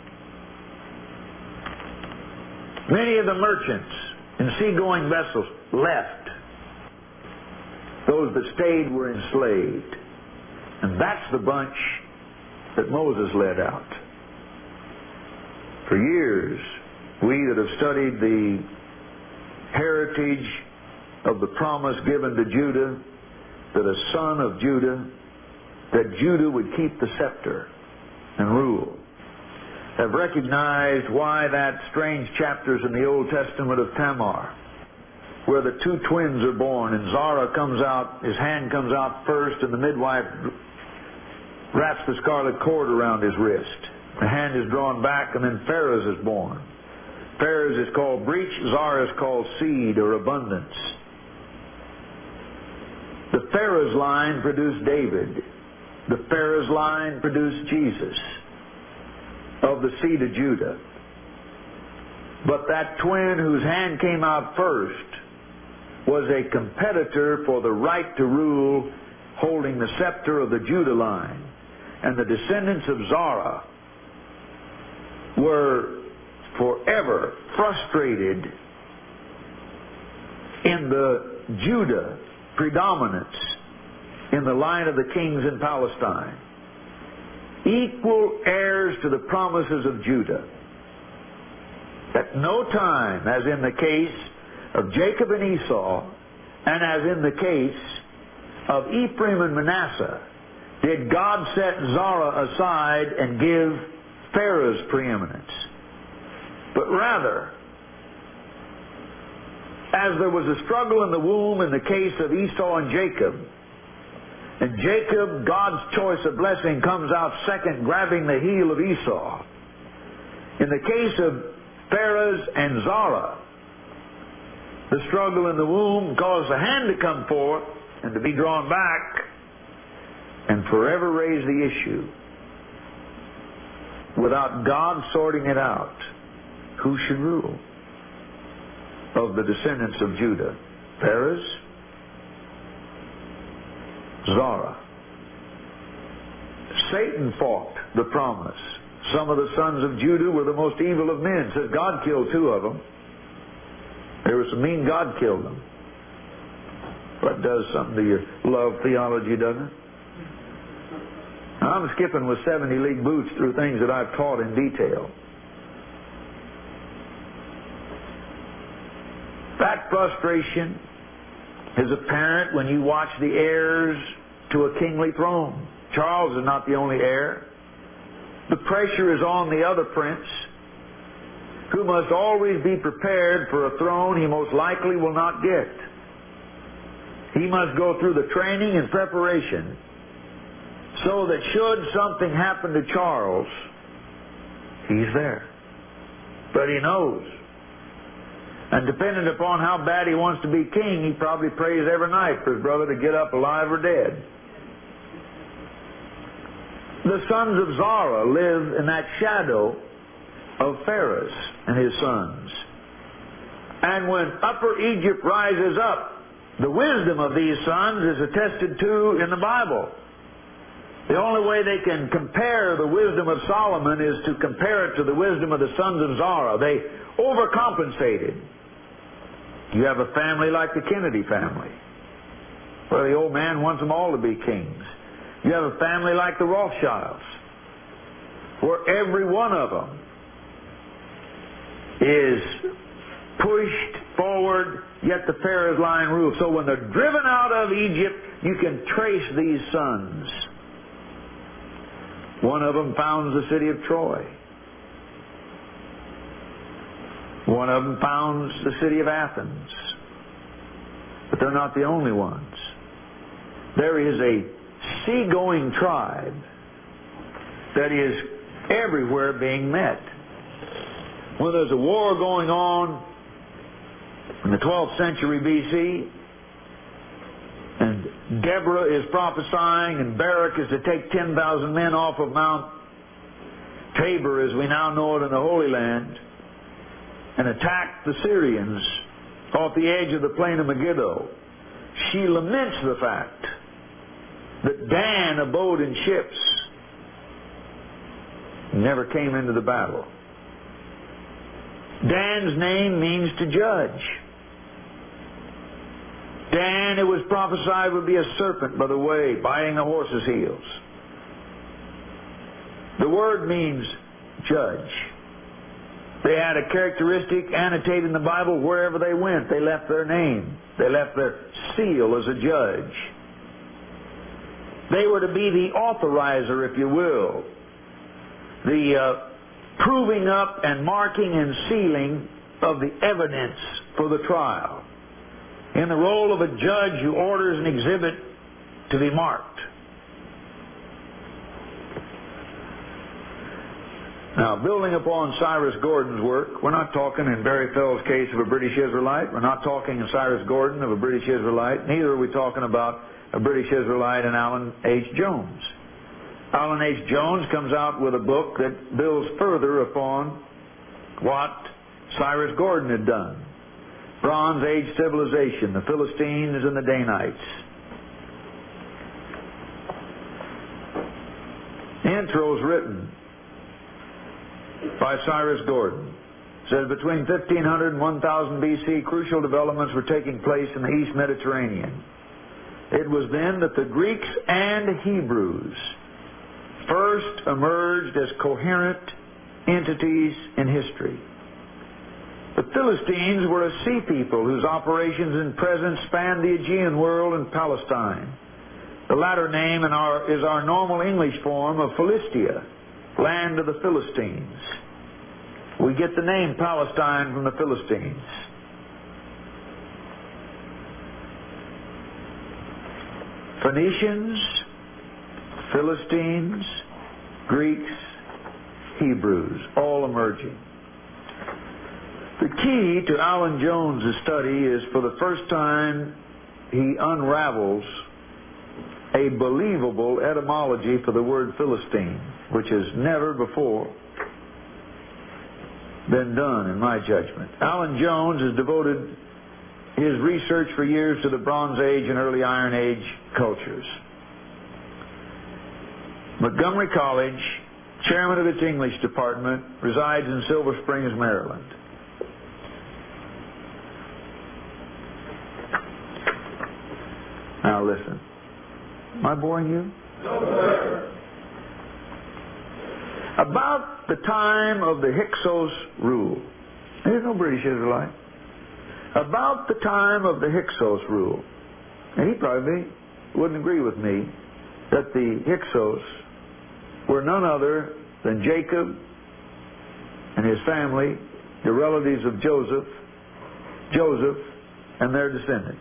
Many of the merchants and seagoing vessels left. Those that stayed were enslaved. And that's the bunch that Moses led out. For years, we that have studied the heritage of the promise given to Judah, that a son of Judah, that Judah would keep the scepter and rule, have recognized why that strange chapters in the Old Testament of Tamar, where the two twins are born and Zara comes out, his hand comes out first, and the midwife wraps the scarlet cord around his wrist. The hand is drawn back, and then Pharez is born. Pharez is called breach, Zara is called seed or abundance. The Pharez line produced David. The Pharez line produced Jesus of the seed of Judah. But that twin whose hand came out first was a competitor for the right to rule, holding the scepter of the Judah line. And the descendants of Zara were forever frustrated in the Judah predominance in the line of the kings in Palestine. Equal heirs to the promises of Judah. At no time, as in the case of Jacob and Esau, and as in the case of Ephraim and Manasseh, did God set Zara aside and give Pharez preeminence. But rather, as there was a struggle in the womb in the case of Esau and Jacob, and Jacob, God's choice of blessing, comes out second, grabbing the heel of Esau. In the case of Pharez and Zara, the struggle in the womb caused the hand to come forth and to be drawn back and forever raise the issue without God sorting it out. Who should rule of the descendants of Judah? Pharez, Zara. Satan fought the promise. Some of the sons of Judah were the most evil of men. It says God killed two of them. There was some mean God killed them. That does something to your love theology, doesn't it? I'm skipping with seventy league boots through things that I've taught in detail. That frustration is apparent when you watch the heirs to a kingly throne. Charles is not the only heir. The pressure is on the other prince, who must always be prepared for a throne he most likely will not get. He must go through the training and preparation so that should something happen to Charles, he's there. But he knows And depending upon how bad he wants to be king, he probably prays every night for his brother to get up alive or dead. The sons of Zara live in that shadow of Phares and his sons. And when Upper Egypt rises up, the wisdom of these sons is attested to in the Bible. The only way they can compare the wisdom of Solomon is to compare it to the wisdom of the sons of Zara. They overcompensated. You have a family like the Kennedy family, where the old man wants them all to be kings. You have a family like the Rothschilds, where every one of them is pushed forward, yet the Pharaoh's line rules. So when they're driven out of Egypt, you can trace these sons. One of them founds the city of Troy. One of them founds the city of Athens. But they're not the only ones. There is a seagoing tribe that is everywhere being met. When there's a war going on in the twelfth century B C, and Deborah is prophesying, and Barak is to take ten thousand men off of Mount Tabor, as we now know it in the Holy Land, and attack the Syrians off the edge of the plain of Megiddo. She laments the fact that Dan abode in ships, never came into the battle. Dan's name means to judge. Dan, it was prophesied, would be a serpent by the way, biting the horse's heels. The word means judge. They had a characteristic annotated in the Bible. Wherever they went, they left their name. They left their seal as a judge. They were to be the authorizer, if you will, the uh, proving up and marking and sealing of the evidence for the trial, in the role of a judge who orders an exhibit to be marked. Now, building upon Cyrus Gordon's work, we're not talking in Barry Fell's case of a British Israelite. We're not talking in Cyrus Gordon of a British Israelite. Neither are we talking about a British Israelite and Alan H. Jones. Alan H. Jones comes out with a book that builds further upon what Cyrus Gordon had done. Bronze Age civilization, the Philistines and the Danites. The intro is written by Cyrus Gordon. It says, between fifteen hundred and one thousand B C, crucial developments were taking place in the East Mediterranean. It was then that the Greeks and Hebrews first emerged as coherent entities in history. The Philistines were a sea people whose operations and presence spanned the Aegean world and Palestine. The latter name in our, is our normal English form of Philistia, land of the Philistines. We get the name Palestine from the Philistines. Phoenicians, Philistines, Greeks, Hebrews, all emerging. The key to Alan Jones' study is, for the first time, he unravels a believable etymology for the word Philistine, which has never before been done, in my judgment. Alan Jones has devoted his research for years to the Bronze Age and early Iron Age cultures. Montgomery College, chairman of its English department, resides in Silver Springs, Maryland. Now listen. Am I boring you? No, sir. About the time of the Hyksos rule, there's no British Israelite. About the time of the Hyksos rule, and he probably wouldn't agree with me that the Hyksos were none other than Jacob and his family, the relatives of Joseph, Joseph and their descendants.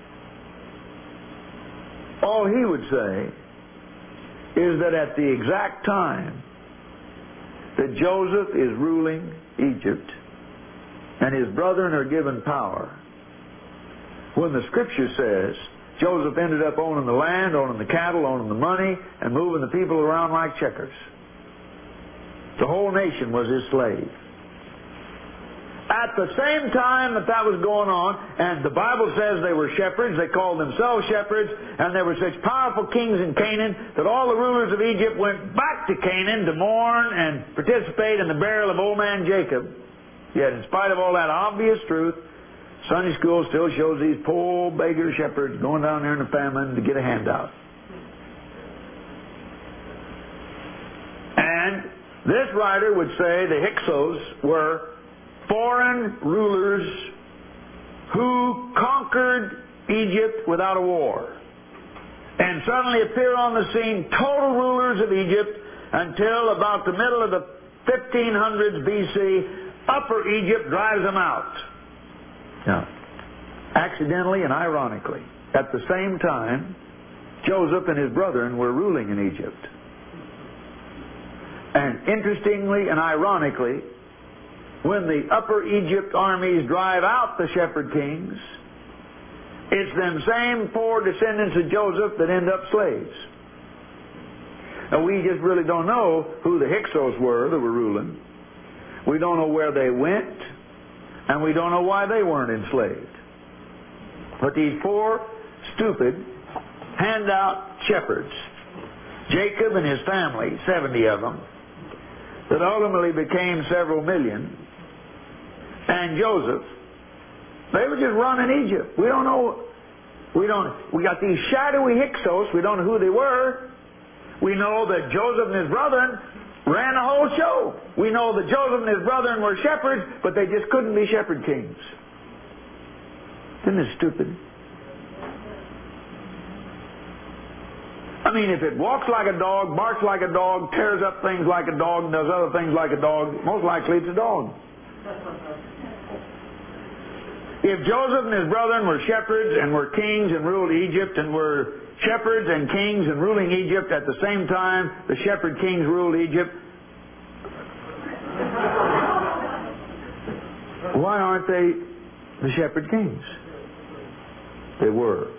All he would say is that at the exact time that Joseph is ruling Egypt, and his brethren are given power. When the Scripture says Joseph ended up owning the land, owning the cattle, owning the money, and moving the people around like checkers. The whole nation was his slave. At the same time that that was going on, and the Bible says they were shepherds, they called themselves shepherds, and there were such powerful kings in Canaan that all the rulers of Egypt went back to Canaan to mourn and participate in the burial of old man Jacob. Yet in spite of all that obvious truth, Sunday school still shows these poor beggar shepherds going down there in the famine to get a handout. And this writer would say the Hyksos were foreign rulers who conquered Egypt without a war and suddenly appear on the scene, total rulers of Egypt, until about the middle of the fifteen hundreds B C, Upper Egypt drives them out. Now, accidentally and ironically, at the same time, Joseph and his brethren were ruling in Egypt. And interestingly and ironically, when the Upper Egypt armies drive out the shepherd kings, it's them same poor descendants of Joseph that end up slaves. Now, we just really don't know who the Hyksos were that were ruling. We don't know where they went, and we don't know why they weren't enslaved. But these poor, stupid, handout shepherds, Jacob and his family, seventy of them, that ultimately became several million, and Joseph, they were just running Egypt. We don't know. We don't. We got these shadowy Hyksos. We don't know who they were. We know that Joseph and his brethren ran the whole show. We know that Joseph and his brethren were shepherds, but they just couldn't be shepherd kings. Isn't this stupid? I mean, if it walks like a dog, barks like a dog, tears up things like a dog, and does other things like a dog, most likely it's a dog. If Joseph and his brethren were shepherds and were kings and ruled Egypt and were shepherds and kings and ruling Egypt at the same time the shepherd kings ruled Egypt, why aren't they the shepherd kings? They were.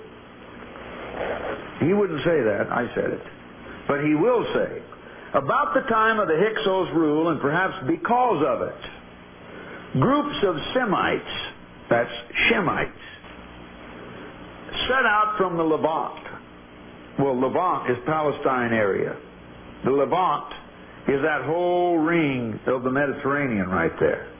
He wouldn't say that, I said it. But he will say, about the time of the Hyksos rule, and perhaps because of it, groups of Semites, that's Shemites, set out from the Levant. Well, Levant is Palestine area. The Levant is that whole ring of the Mediterranean right there.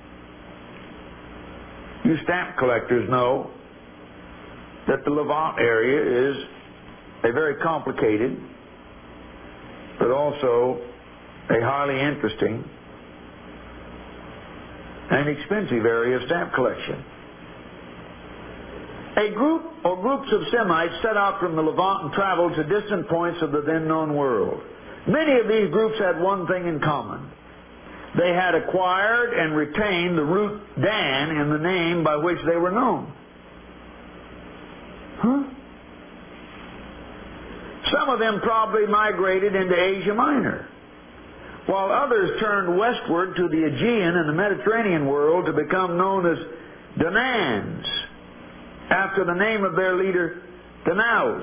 You stamp collectors know that the Levant area is a very complicated, but also a highly interesting and expensive area of stamp collection. A group or groups of Semites set out from the Levant and traveled to distant points of the then known world. Many of these groups had one thing in common. They had acquired and retained the root Dan in the name by which they were known. Huh? Some of them probably migrated into Asia Minor, while others turned westward to the Aegean and the Mediterranean world to become known as Danans, after the name of their leader, Danaus.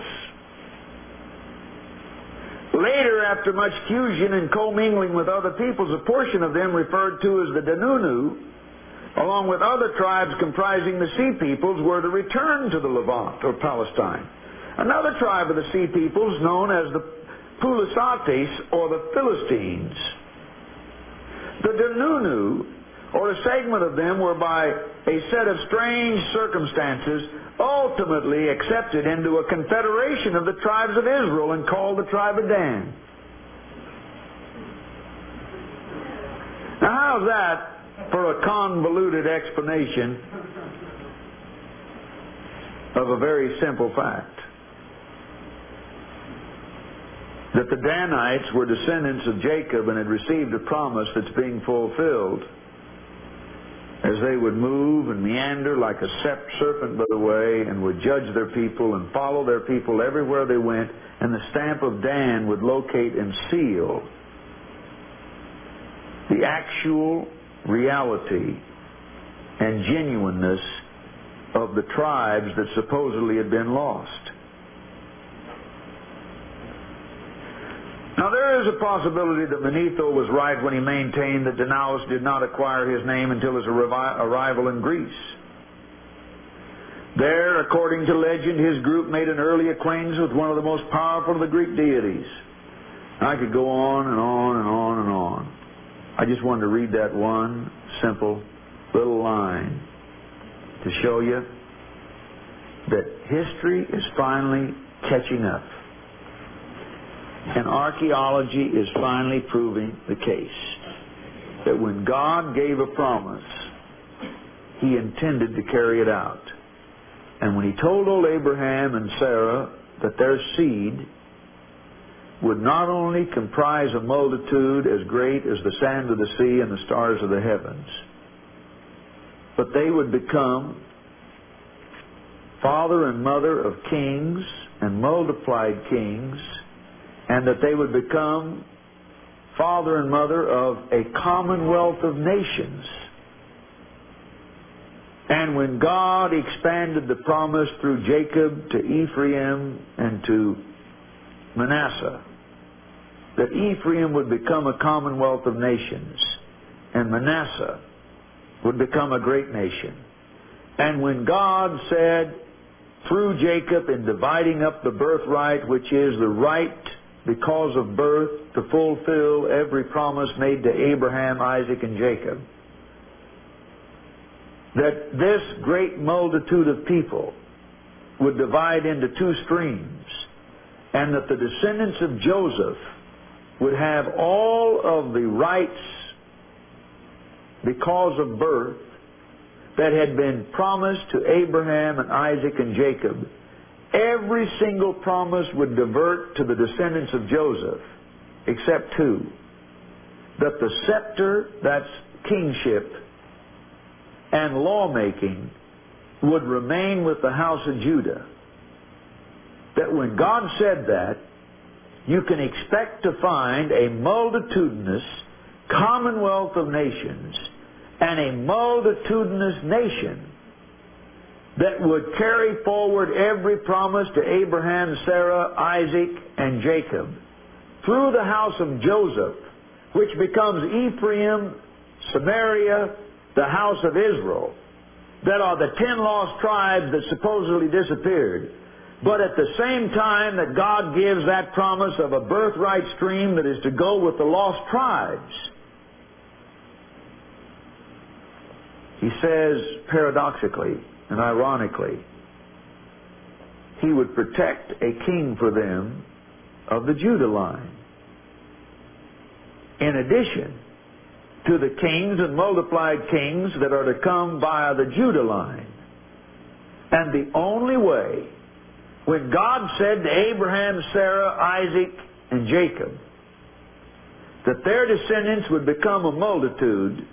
Later, after much fusion and commingling with other peoples, a portion of them referred to as the Danunu, along with other tribes comprising the Sea Peoples, were to return to the Levant or Palestine. Another tribe of the Sea Peoples, known as the Pulisates or the Philistines. The Danunu, or a segment of them, were by a set of strange circumstances ultimately accepted into a confederation of the tribes of Israel and called the tribe of Dan. Now, how's that for a convoluted explanation of a very simple fact? That the Danites were descendants of Jacob and had received a promise that's being fulfilled as they would move and meander like a serpent by the way and would judge their people and follow their people everywhere they went, and the stamp of Dan would locate and seal the actual reality and genuineness of the tribes that supposedly had been lost. Now there is a possibility that Manetho was right when he maintained that Danaus did not acquire his name until his arri- arrival in Greece. There, according to legend, his group made an early acquaintance with one of the most powerful of the Greek deities. I could go on and on and on and on. I just wanted to read that one simple little line to show you that history is finally catching up. And archaeology is finally proving the case that when God gave a promise, He intended to carry it out. And when He told old Abraham and Sarah that their seed would not only comprise a multitude as great as the sand of the sea and the stars of the heavens, but they would become father and mother of kings and multiplied kings, and that they would become father and mother of a commonwealth of nations. And when God expanded the promise through Jacob to Ephraim and to Manasseh, that Ephraim would become a commonwealth of nations, and Manasseh would become a great nation. And when God said, through Jacob, in dividing up the birthright, which is the right because of birth to fulfill every promise made to Abraham, Isaac, and Jacob, that this great multitude of people would divide into two streams, and that the descendants of Joseph would have all of the rights because of birth that had been promised to Abraham and Isaac and Jacob. Every single promise would divert to the descendants of Joseph, except two. That the scepter, that's kingship, and lawmaking would remain with the house of Judah. That when God said that, you can expect to find a multitudinous commonwealth of nations and a multitudinous nation that would carry forward every promise to Abraham, Sarah, Isaac, and Jacob through the house of Joseph, which becomes Ephraim, Samaria, the house of Israel, that are the ten lost tribes that supposedly disappeared. But at the same time that God gives that promise of a birthright stream that is to go with the lost tribes, He says, paradoxically and ironically, He would protect a king for them of the Judah line, in addition to the kings and multiplied kings that are to come via the Judah line. And the only way, when God said to Abraham, Sarah, Isaac, and Jacob that their descendants would become a multitude,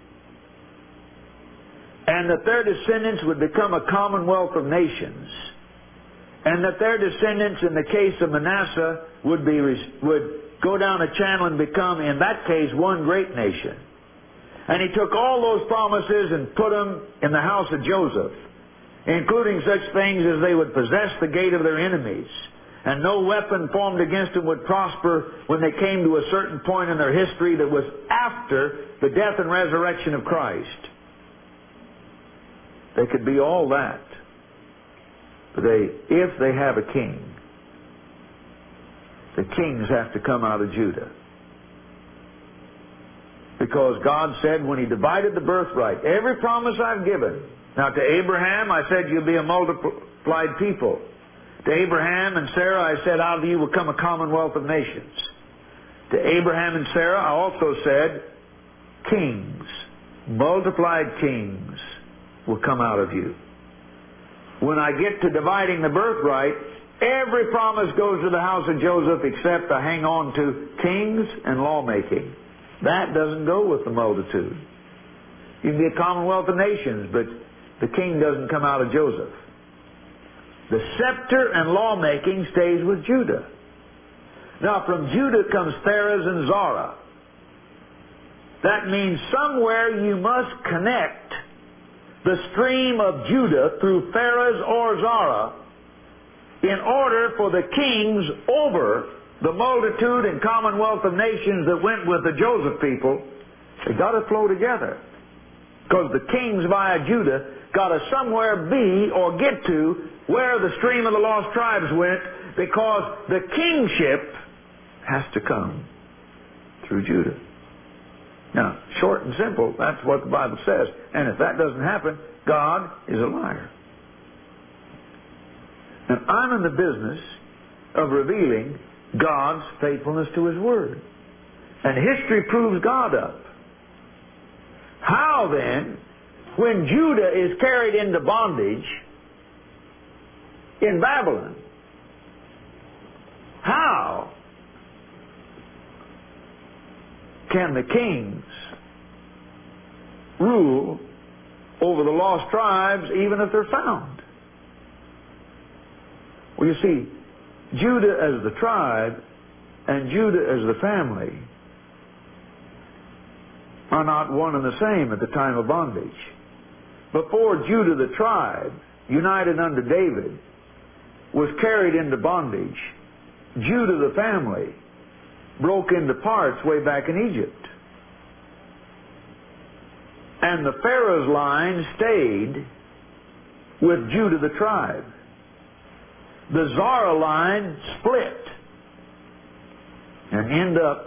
and that their descendants would become a commonwealth of nations, and that their descendants, in the case of Manasseh, would be would go down a channel and become, in that case, one great nation. And He took all those promises and put them in the house of Joseph, including such things as they would possess the gate of their enemies, and no weapon formed against them would prosper when they came to a certain point in their history that was after the death and resurrection of Christ. They could be all that. But they, if they have a king, the kings have to come out of Judah. Because God said when He divided the birthright, every promise I've given. Now to Abraham I said you'll be a multiplied people. To Abraham and Sarah I said out of you will come a commonwealth of nations. To Abraham and Sarah I also said kings, multiplied kings will come out of you. When I get to dividing the birthright, every promise goes to the house of Joseph except I hang on to kings and lawmaking. That doesn't go with the multitude. You can be a commonwealth of nations, but the king doesn't come out of Joseph. The scepter and lawmaking stays with Judah. Now from Judah comes Pharez and Zara. That means somewhere you must connect the stream of Judah through Pharez or Zara in order for the kings over the multitude and commonwealth of nations that went with the Joseph people. They got to flow together. Because the kings via Judah got to somewhere be or get to where the stream of the lost tribes went, because the kingship has to come through Judah. Now, short and simple, that's what the Bible says. And if that doesn't happen, God is a liar. And I'm in the business of revealing God's faithfulness to His Word. And history proves God up. How then, when Judah is carried into bondage in Babylon, how can the kings rule over the lost tribes even if they're found? Well, you see, Judah as the tribe and Judah as the family are not one and the same at the time of bondage. Before Judah the tribe, united under David, was carried into bondage, Judah the family broke into parts way back in Egypt. And the Pharaoh's line stayed with Judah the tribe. The Zara line split and end up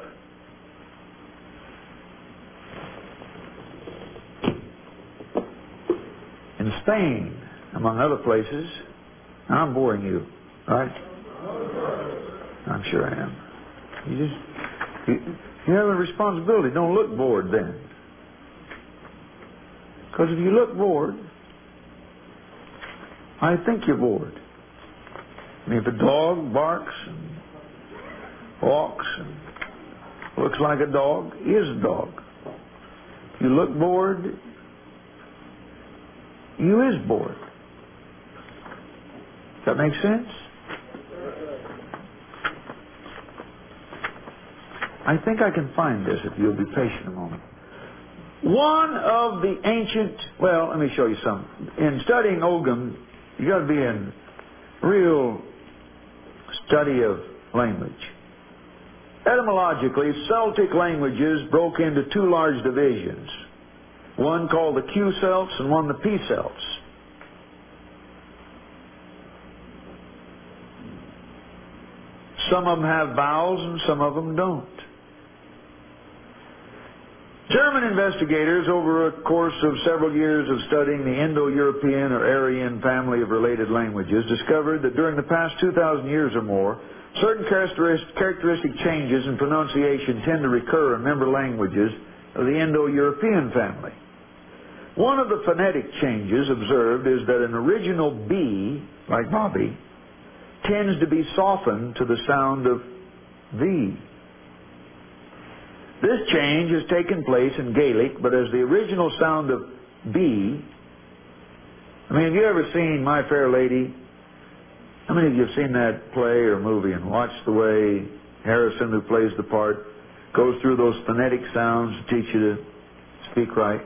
in Spain, among other places. I'm boring you, right? I'm sure I am. You just, you, you have a responsibility. Don't look bored then. Because if you look bored, I think you're bored. I mean, if a dog barks and walks and looks like a dog, is a dog. If you look bored, you is bored. Does that make sense? I think I can find this if you'll be patient a moment. One of the ancient, well, let me show you something. In studying Ogham, you got to be in real study of language. Etymologically, Celtic languages broke into two large divisions. One called the Q-Celts and one the P-Celts. Some of them have vowels and some of them don't. German investigators, over a course of several years of studying the Indo-European or Aryan family of related languages, discovered that during the past two thousand years or more, certain characteristic changes in pronunciation tend to recur in member languages of the Indo-European family. One of the phonetic changes observed is that an original B, like Bobby, tends to be softened to the sound of V. This change has taken place in Gaelic, but as the original sound of B, I mean, have you ever seen My Fair Lady? How many of you have seen that play or movie and watched the way Harrison, who plays the part, goes through those phonetic sounds to teach you to speak right?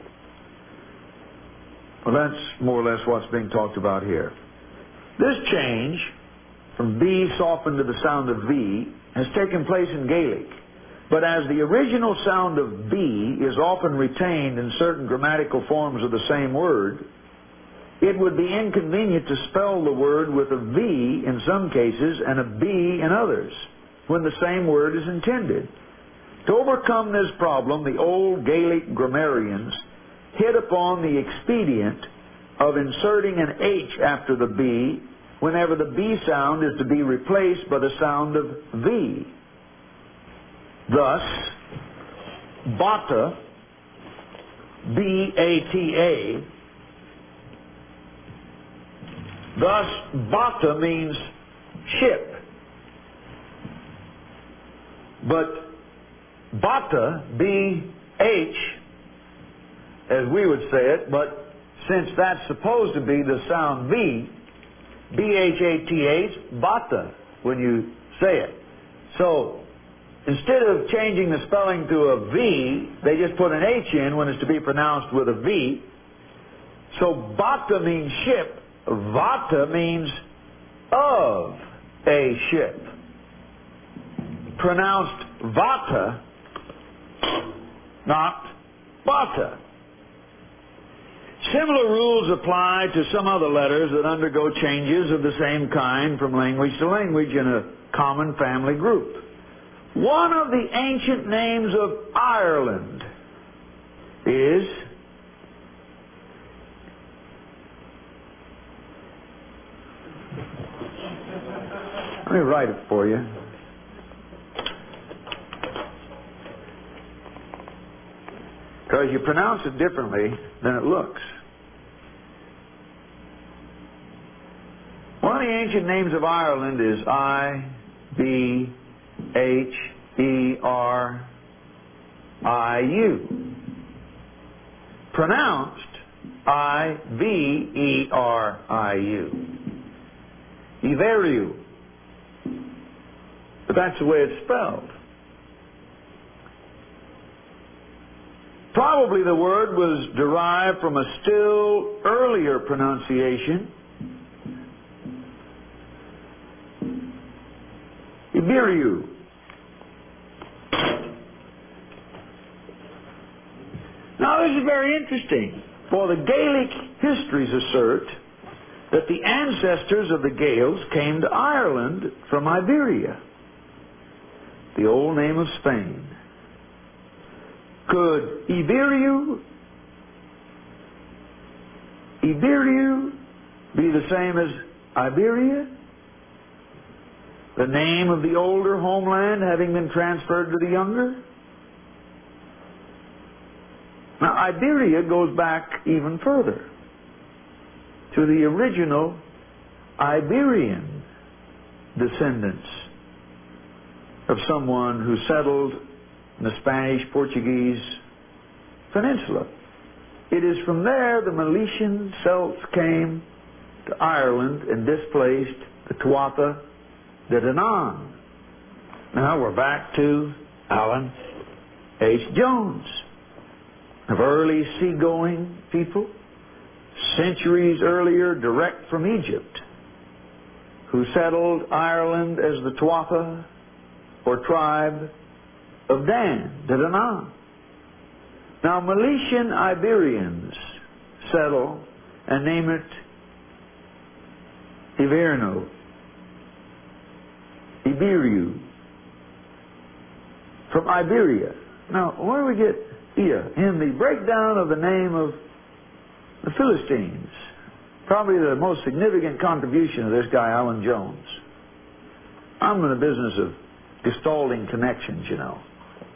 Well, that's more or less what's being talked about here. This change from B softened to the sound of V has taken place in Gaelic. But as the original sound of B is often retained in certain grammatical forms of the same word, it would be inconvenient to spell the word with a V in some cases and a B in others, when the same word is intended. To overcome this problem, the old Gaelic grammarians hit upon the expedient of inserting an H after the B whenever the B sound is to be replaced by the sound of V. Thus, Bata, B A T A, thus Bata means ship. But Bata, B H, as we would say it, but since that's supposed to be the sound B, B H A T H, Bata, when you say it. So, instead of changing the spelling to a V, they just put an H in when it's to be pronounced with a V. So bata means ship. Vata means of a ship. Pronounced vata, not bata. Similar rules apply to some other letters that undergo changes of the same kind from language to language in a common family group. One of the ancient names of Ireland is let me write it for you. Because you pronounce it differently than it looks. One of the ancient names of Ireland is I B H E R I U. Pronounced I V E R I U. Iveriu. But that's the way it's spelled. Probably the word was derived from a still earlier pronunciation, Iberiu. Now this is very interesting, for the Gaelic histories assert that the ancestors of the Gaels came to Ireland from Iberia, the old name of Spain. Could Iberiu, Iberiu be the same as Iberia? The name of the older homeland having been transferred to the younger? Now, Iberia goes back even further to the original Iberian descendants of someone who settled in the Spanish-Portuguese peninsula. It is from there the Milesian Celts came to Ireland and displaced the Tuatha De Danann. Now we're back to Alan H. Jones, of early seagoing people, centuries earlier direct from Egypt, who settled Ireland as the Tuatha, or tribe, of Dan, De Danann. Now Milesian Iberians settle and name it Iverno, Iberiu, from Iberia. Now, where do we get Ia? In the breakdown of the name of the Philistines. Probably the most significant contribution of this guy, Alan Jones. I'm in the business of gestalting connections, you know.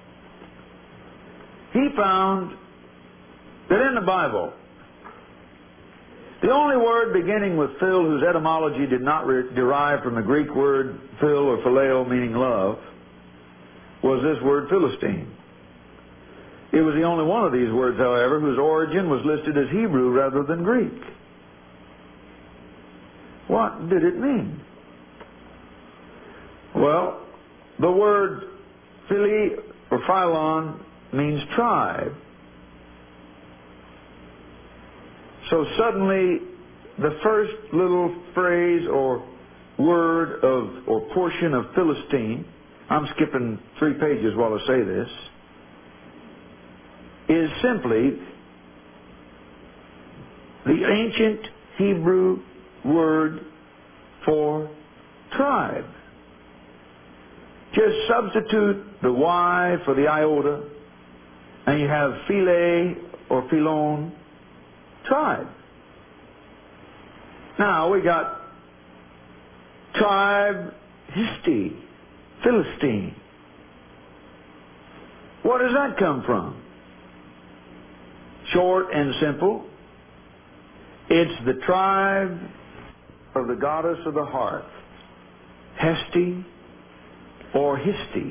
He found that in the Bible, the only word beginning with phil whose etymology did not re- derive from the Greek word phil or phileo, meaning love, was this word Philistine. It was the only one of these words, however, whose origin was listed as Hebrew rather than Greek. What did it mean? Well, the word phili or phylon means tribe. So suddenly, the first little phrase or word of or portion of Philistine, I'm skipping three pages while I say this, is simply the ancient Hebrew word for tribe. Just substitute the Y for the iota, and you have phile or philon, tribe. Now we got tribe, histi, Philistine. What does that come from? Short and simple. It's the tribe of the goddess of the hearth, Hesti or Histi.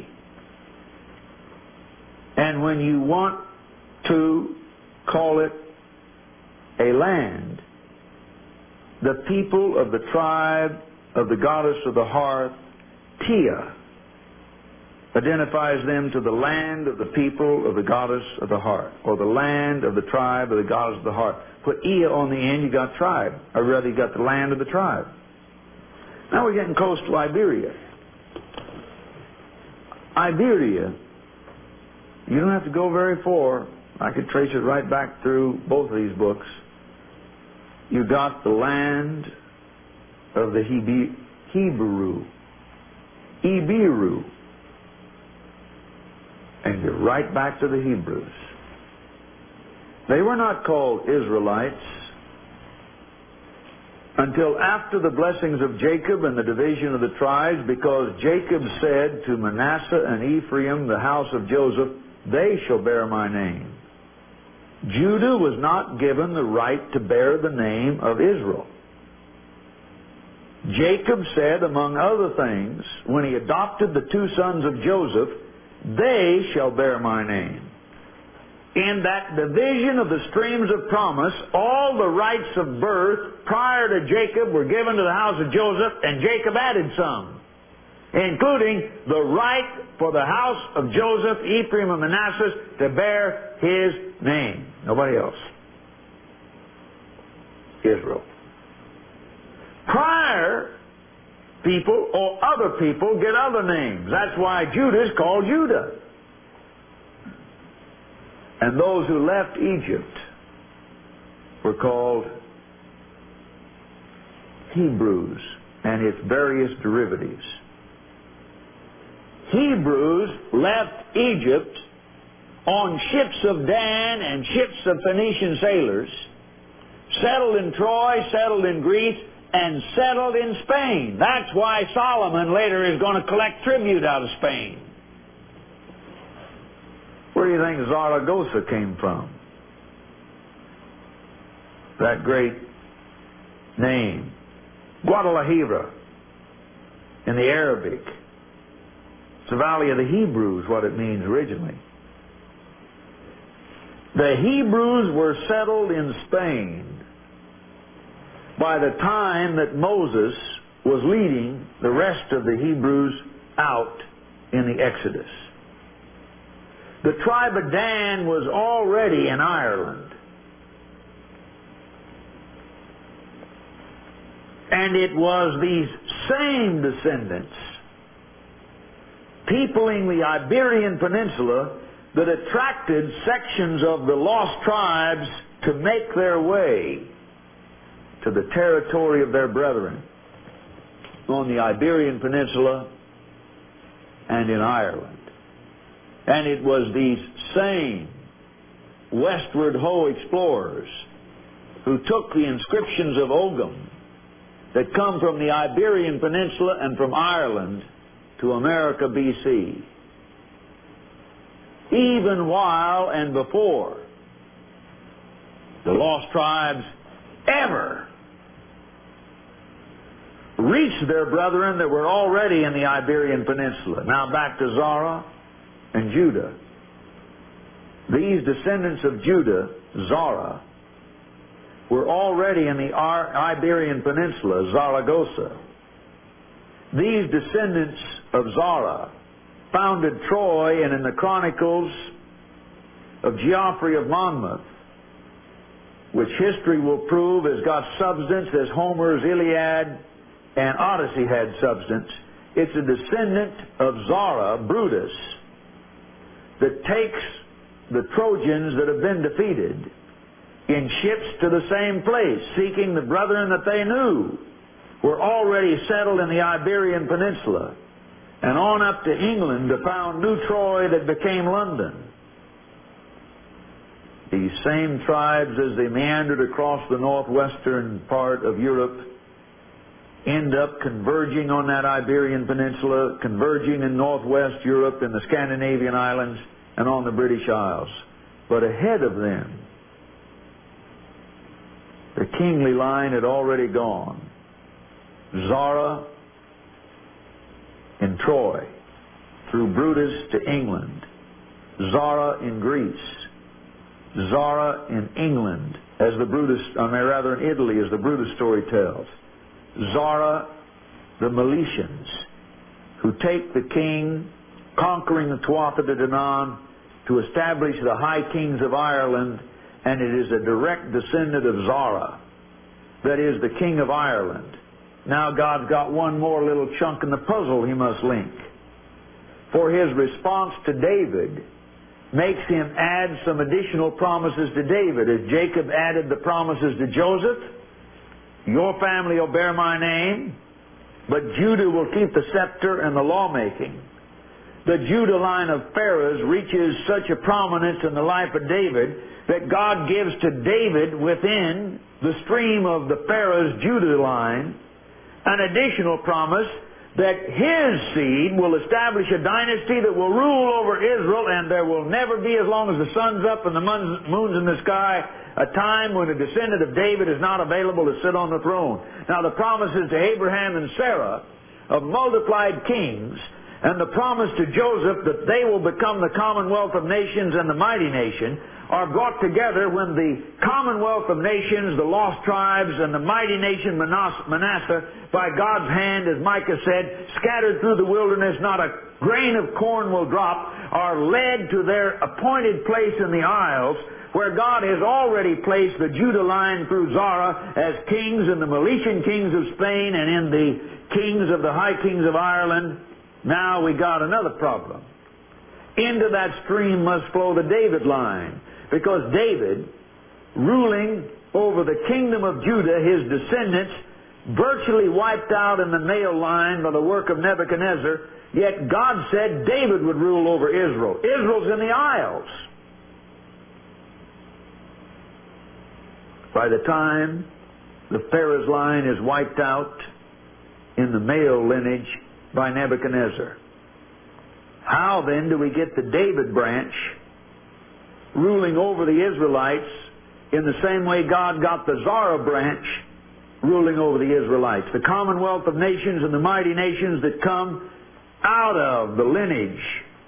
And when you want to call it a land, the people of the tribe of the goddess of the hearth, Tia, identifies them to the land of the people of the goddess of the heart, or the land of the tribe of the goddess of the heart. Put Ea on the end, you got tribe. Or rather, you got the land of the tribe. Now we're getting close to Iberia. Iberia, you don't have to go very far. I could trace it right back through both of these books. You got the land of the Hebe- Hebrew, Ibiru, and you're right back to the Hebrews. They were not called Israelites until after the blessings of Jacob and the division of the tribes, because Jacob said to Manasseh and Ephraim, the house of Joseph, they shall bear my name. Judah was not given the right to bear the name of Israel. Jacob said, among other things, when he adopted the two sons of Joseph, they shall bear my name. In that division of the streams of promise, all the rights of birth prior to Jacob were given to the house of Joseph, and Jacob added some, including the right for the house of Joseph, Ephraim, and Manasseh to bear his name. Nobody else. Israel. Prior people or other people get other names. That's why Judah is called Judah. And those who left Egypt were called Hebrews and its various derivatives. Hebrews left Egypt on ships of Dan and ships of Phoenician sailors, settled in Troy, settled in Greece, and settled in Spain. That's why Solomon later is going to collect tribute out of Spain. Where do you think Zaragoza came from? That great name. Guadalajara in the Arabic. It's the Valley of the Hebrews, what it means originally. The Hebrews were settled in Spain by the time that Moses was leading the rest of the Hebrews out in the Exodus. The tribe of Dan was already in Ireland. And it was these same descendants peopling the Iberian Peninsula that attracted sections of the lost tribes to make their way to the territory of their brethren on the Iberian Peninsula and in Ireland. And it was these same westward Ho explorers who took the inscriptions of Ogham that come from the Iberian Peninsula and from Ireland to America B C. Even while and before the lost tribes ever reached their brethren that were already in the Iberian Peninsula. Now back to Zara and Judah. These descendants of Judah, Zara, were already in the Iberian Peninsula, Zaragoza. These descendants of Zara founded Troy, and in the Chronicles of Geoffrey of Monmouth, which history will prove has got substance as Homer's Iliad and Odyssey had substance, it's a descendant of Zara, Brutus, that takes the Trojans that have been defeated in ships to the same place, seeking the brethren that they knew were already settled in the Iberian Peninsula, and on up to England to found New Troy that became London. These same tribes, as they meandered across the northwestern part of Europe, end up converging on that Iberian Peninsula, converging in northwest Europe, in the Scandinavian islands, and on the British Isles. But ahead of them, the kingly line had already gone. Zara in Troy, through Brutus to England, Zara in Greece, Zara in England, as the Brutus, I mean rather in Italy, as the Brutus story tells. Zara, the Milesians, who take the king conquering the Tuatha De Danann to establish the high kings of Ireland, and it is a direct descendant of Zara, that is, the king of Ireland. Now God's got one more little chunk in the puzzle he must link. For his response to David makes him add some additional promises to David. As Jacob added the promises to Joseph, your family will bear my name, but Judah will keep the scepter and the lawmaking. The Judah line of Perez reaches such a prominence in the life of David that God gives to David within the stream of the Perez-Judah line an additional promise that his seed will establish a dynasty that will rule over Israel, and there will never be, as long as the sun's up and the moon's in the sky, a time when a descendant of David is not available to sit on the throne. Now the promises to Abraham and Sarah of multiplied kings, and the promise to Joseph that they will become the commonwealth of nations and the mighty nation, are brought together when the commonwealth of nations, the lost tribes, and the mighty nation Manasseh, by God's hand, as Micah said, scattered through the wilderness, not a grain of corn will drop, are led to their appointed place in the isles, where God has already placed the Judah line through Zara as kings, and the Meletian kings of Spain, and in the kings of the high kings of Ireland. Now we got another problem. Into that stream must flow the David line, because David, ruling over the kingdom of Judah, his descendants, virtually wiped out in the male line by the work of Nebuchadnezzar, yet God said David would rule over Israel. Israel's in the Isles. By the time the Perez line is wiped out in the male lineage by Nebuchadnezzar, how then do we get the David branch ruling over the Israelites in the same way God got the Zara branch ruling over the Israelites? The commonwealth of nations and the mighty nations that come out of the lineage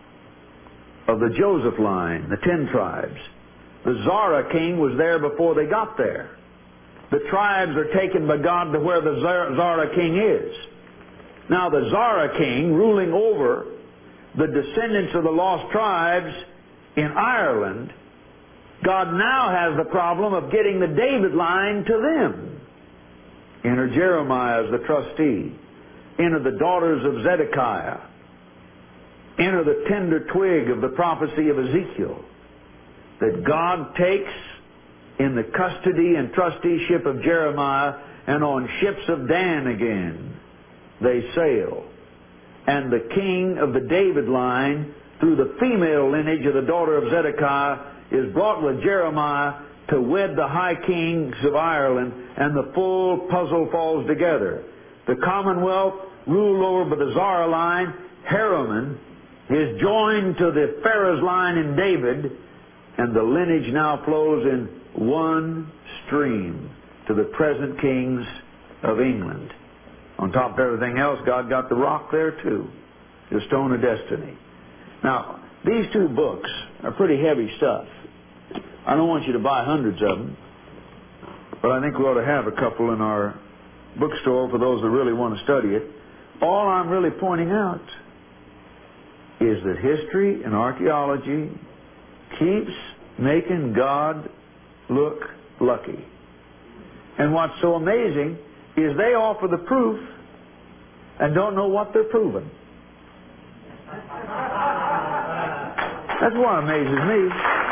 of the Joseph line, the ten tribes. The Zara king was there before they got there. The tribes are taken by God to where the Zara king is. Now the Zara king ruling over the descendants of the lost tribes in Ireland, God now has the problem of getting the David line to them. Enter Jeremiah as the trustee. Enter the daughters of Zedekiah. Enter the tender twig of the prophecy of Ezekiel, that God takes in the custody and trusteeship of Jeremiah, and on ships of Dan again they sail. And the king of the David line, through the female lineage of the daughter of Zedekiah, is brought with Jeremiah to wed the high kings of Ireland, and the full puzzle falls together. The commonwealth, ruled over by the Zara line, Heraman, is joined to the Perez line in David, and the lineage now flows in one stream to the present kings of England. On top of everything else, God got the rock there too, the stone of destiny. Now, these two books are pretty heavy stuff. I don't want you to buy hundreds of them, but I think we ought to have a couple in our bookstore for those that really want to study it. All I'm really pointing out is that history and archaeology keeps making God look lucky. And what's so amazing is they offer the proof and don't know what they're proving. That's what amazes me.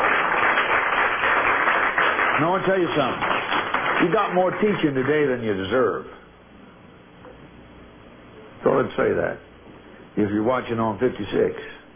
And I want to tell you something. You got more teaching today than you deserve. Thought I'd say that. If you're watching on fifty-six.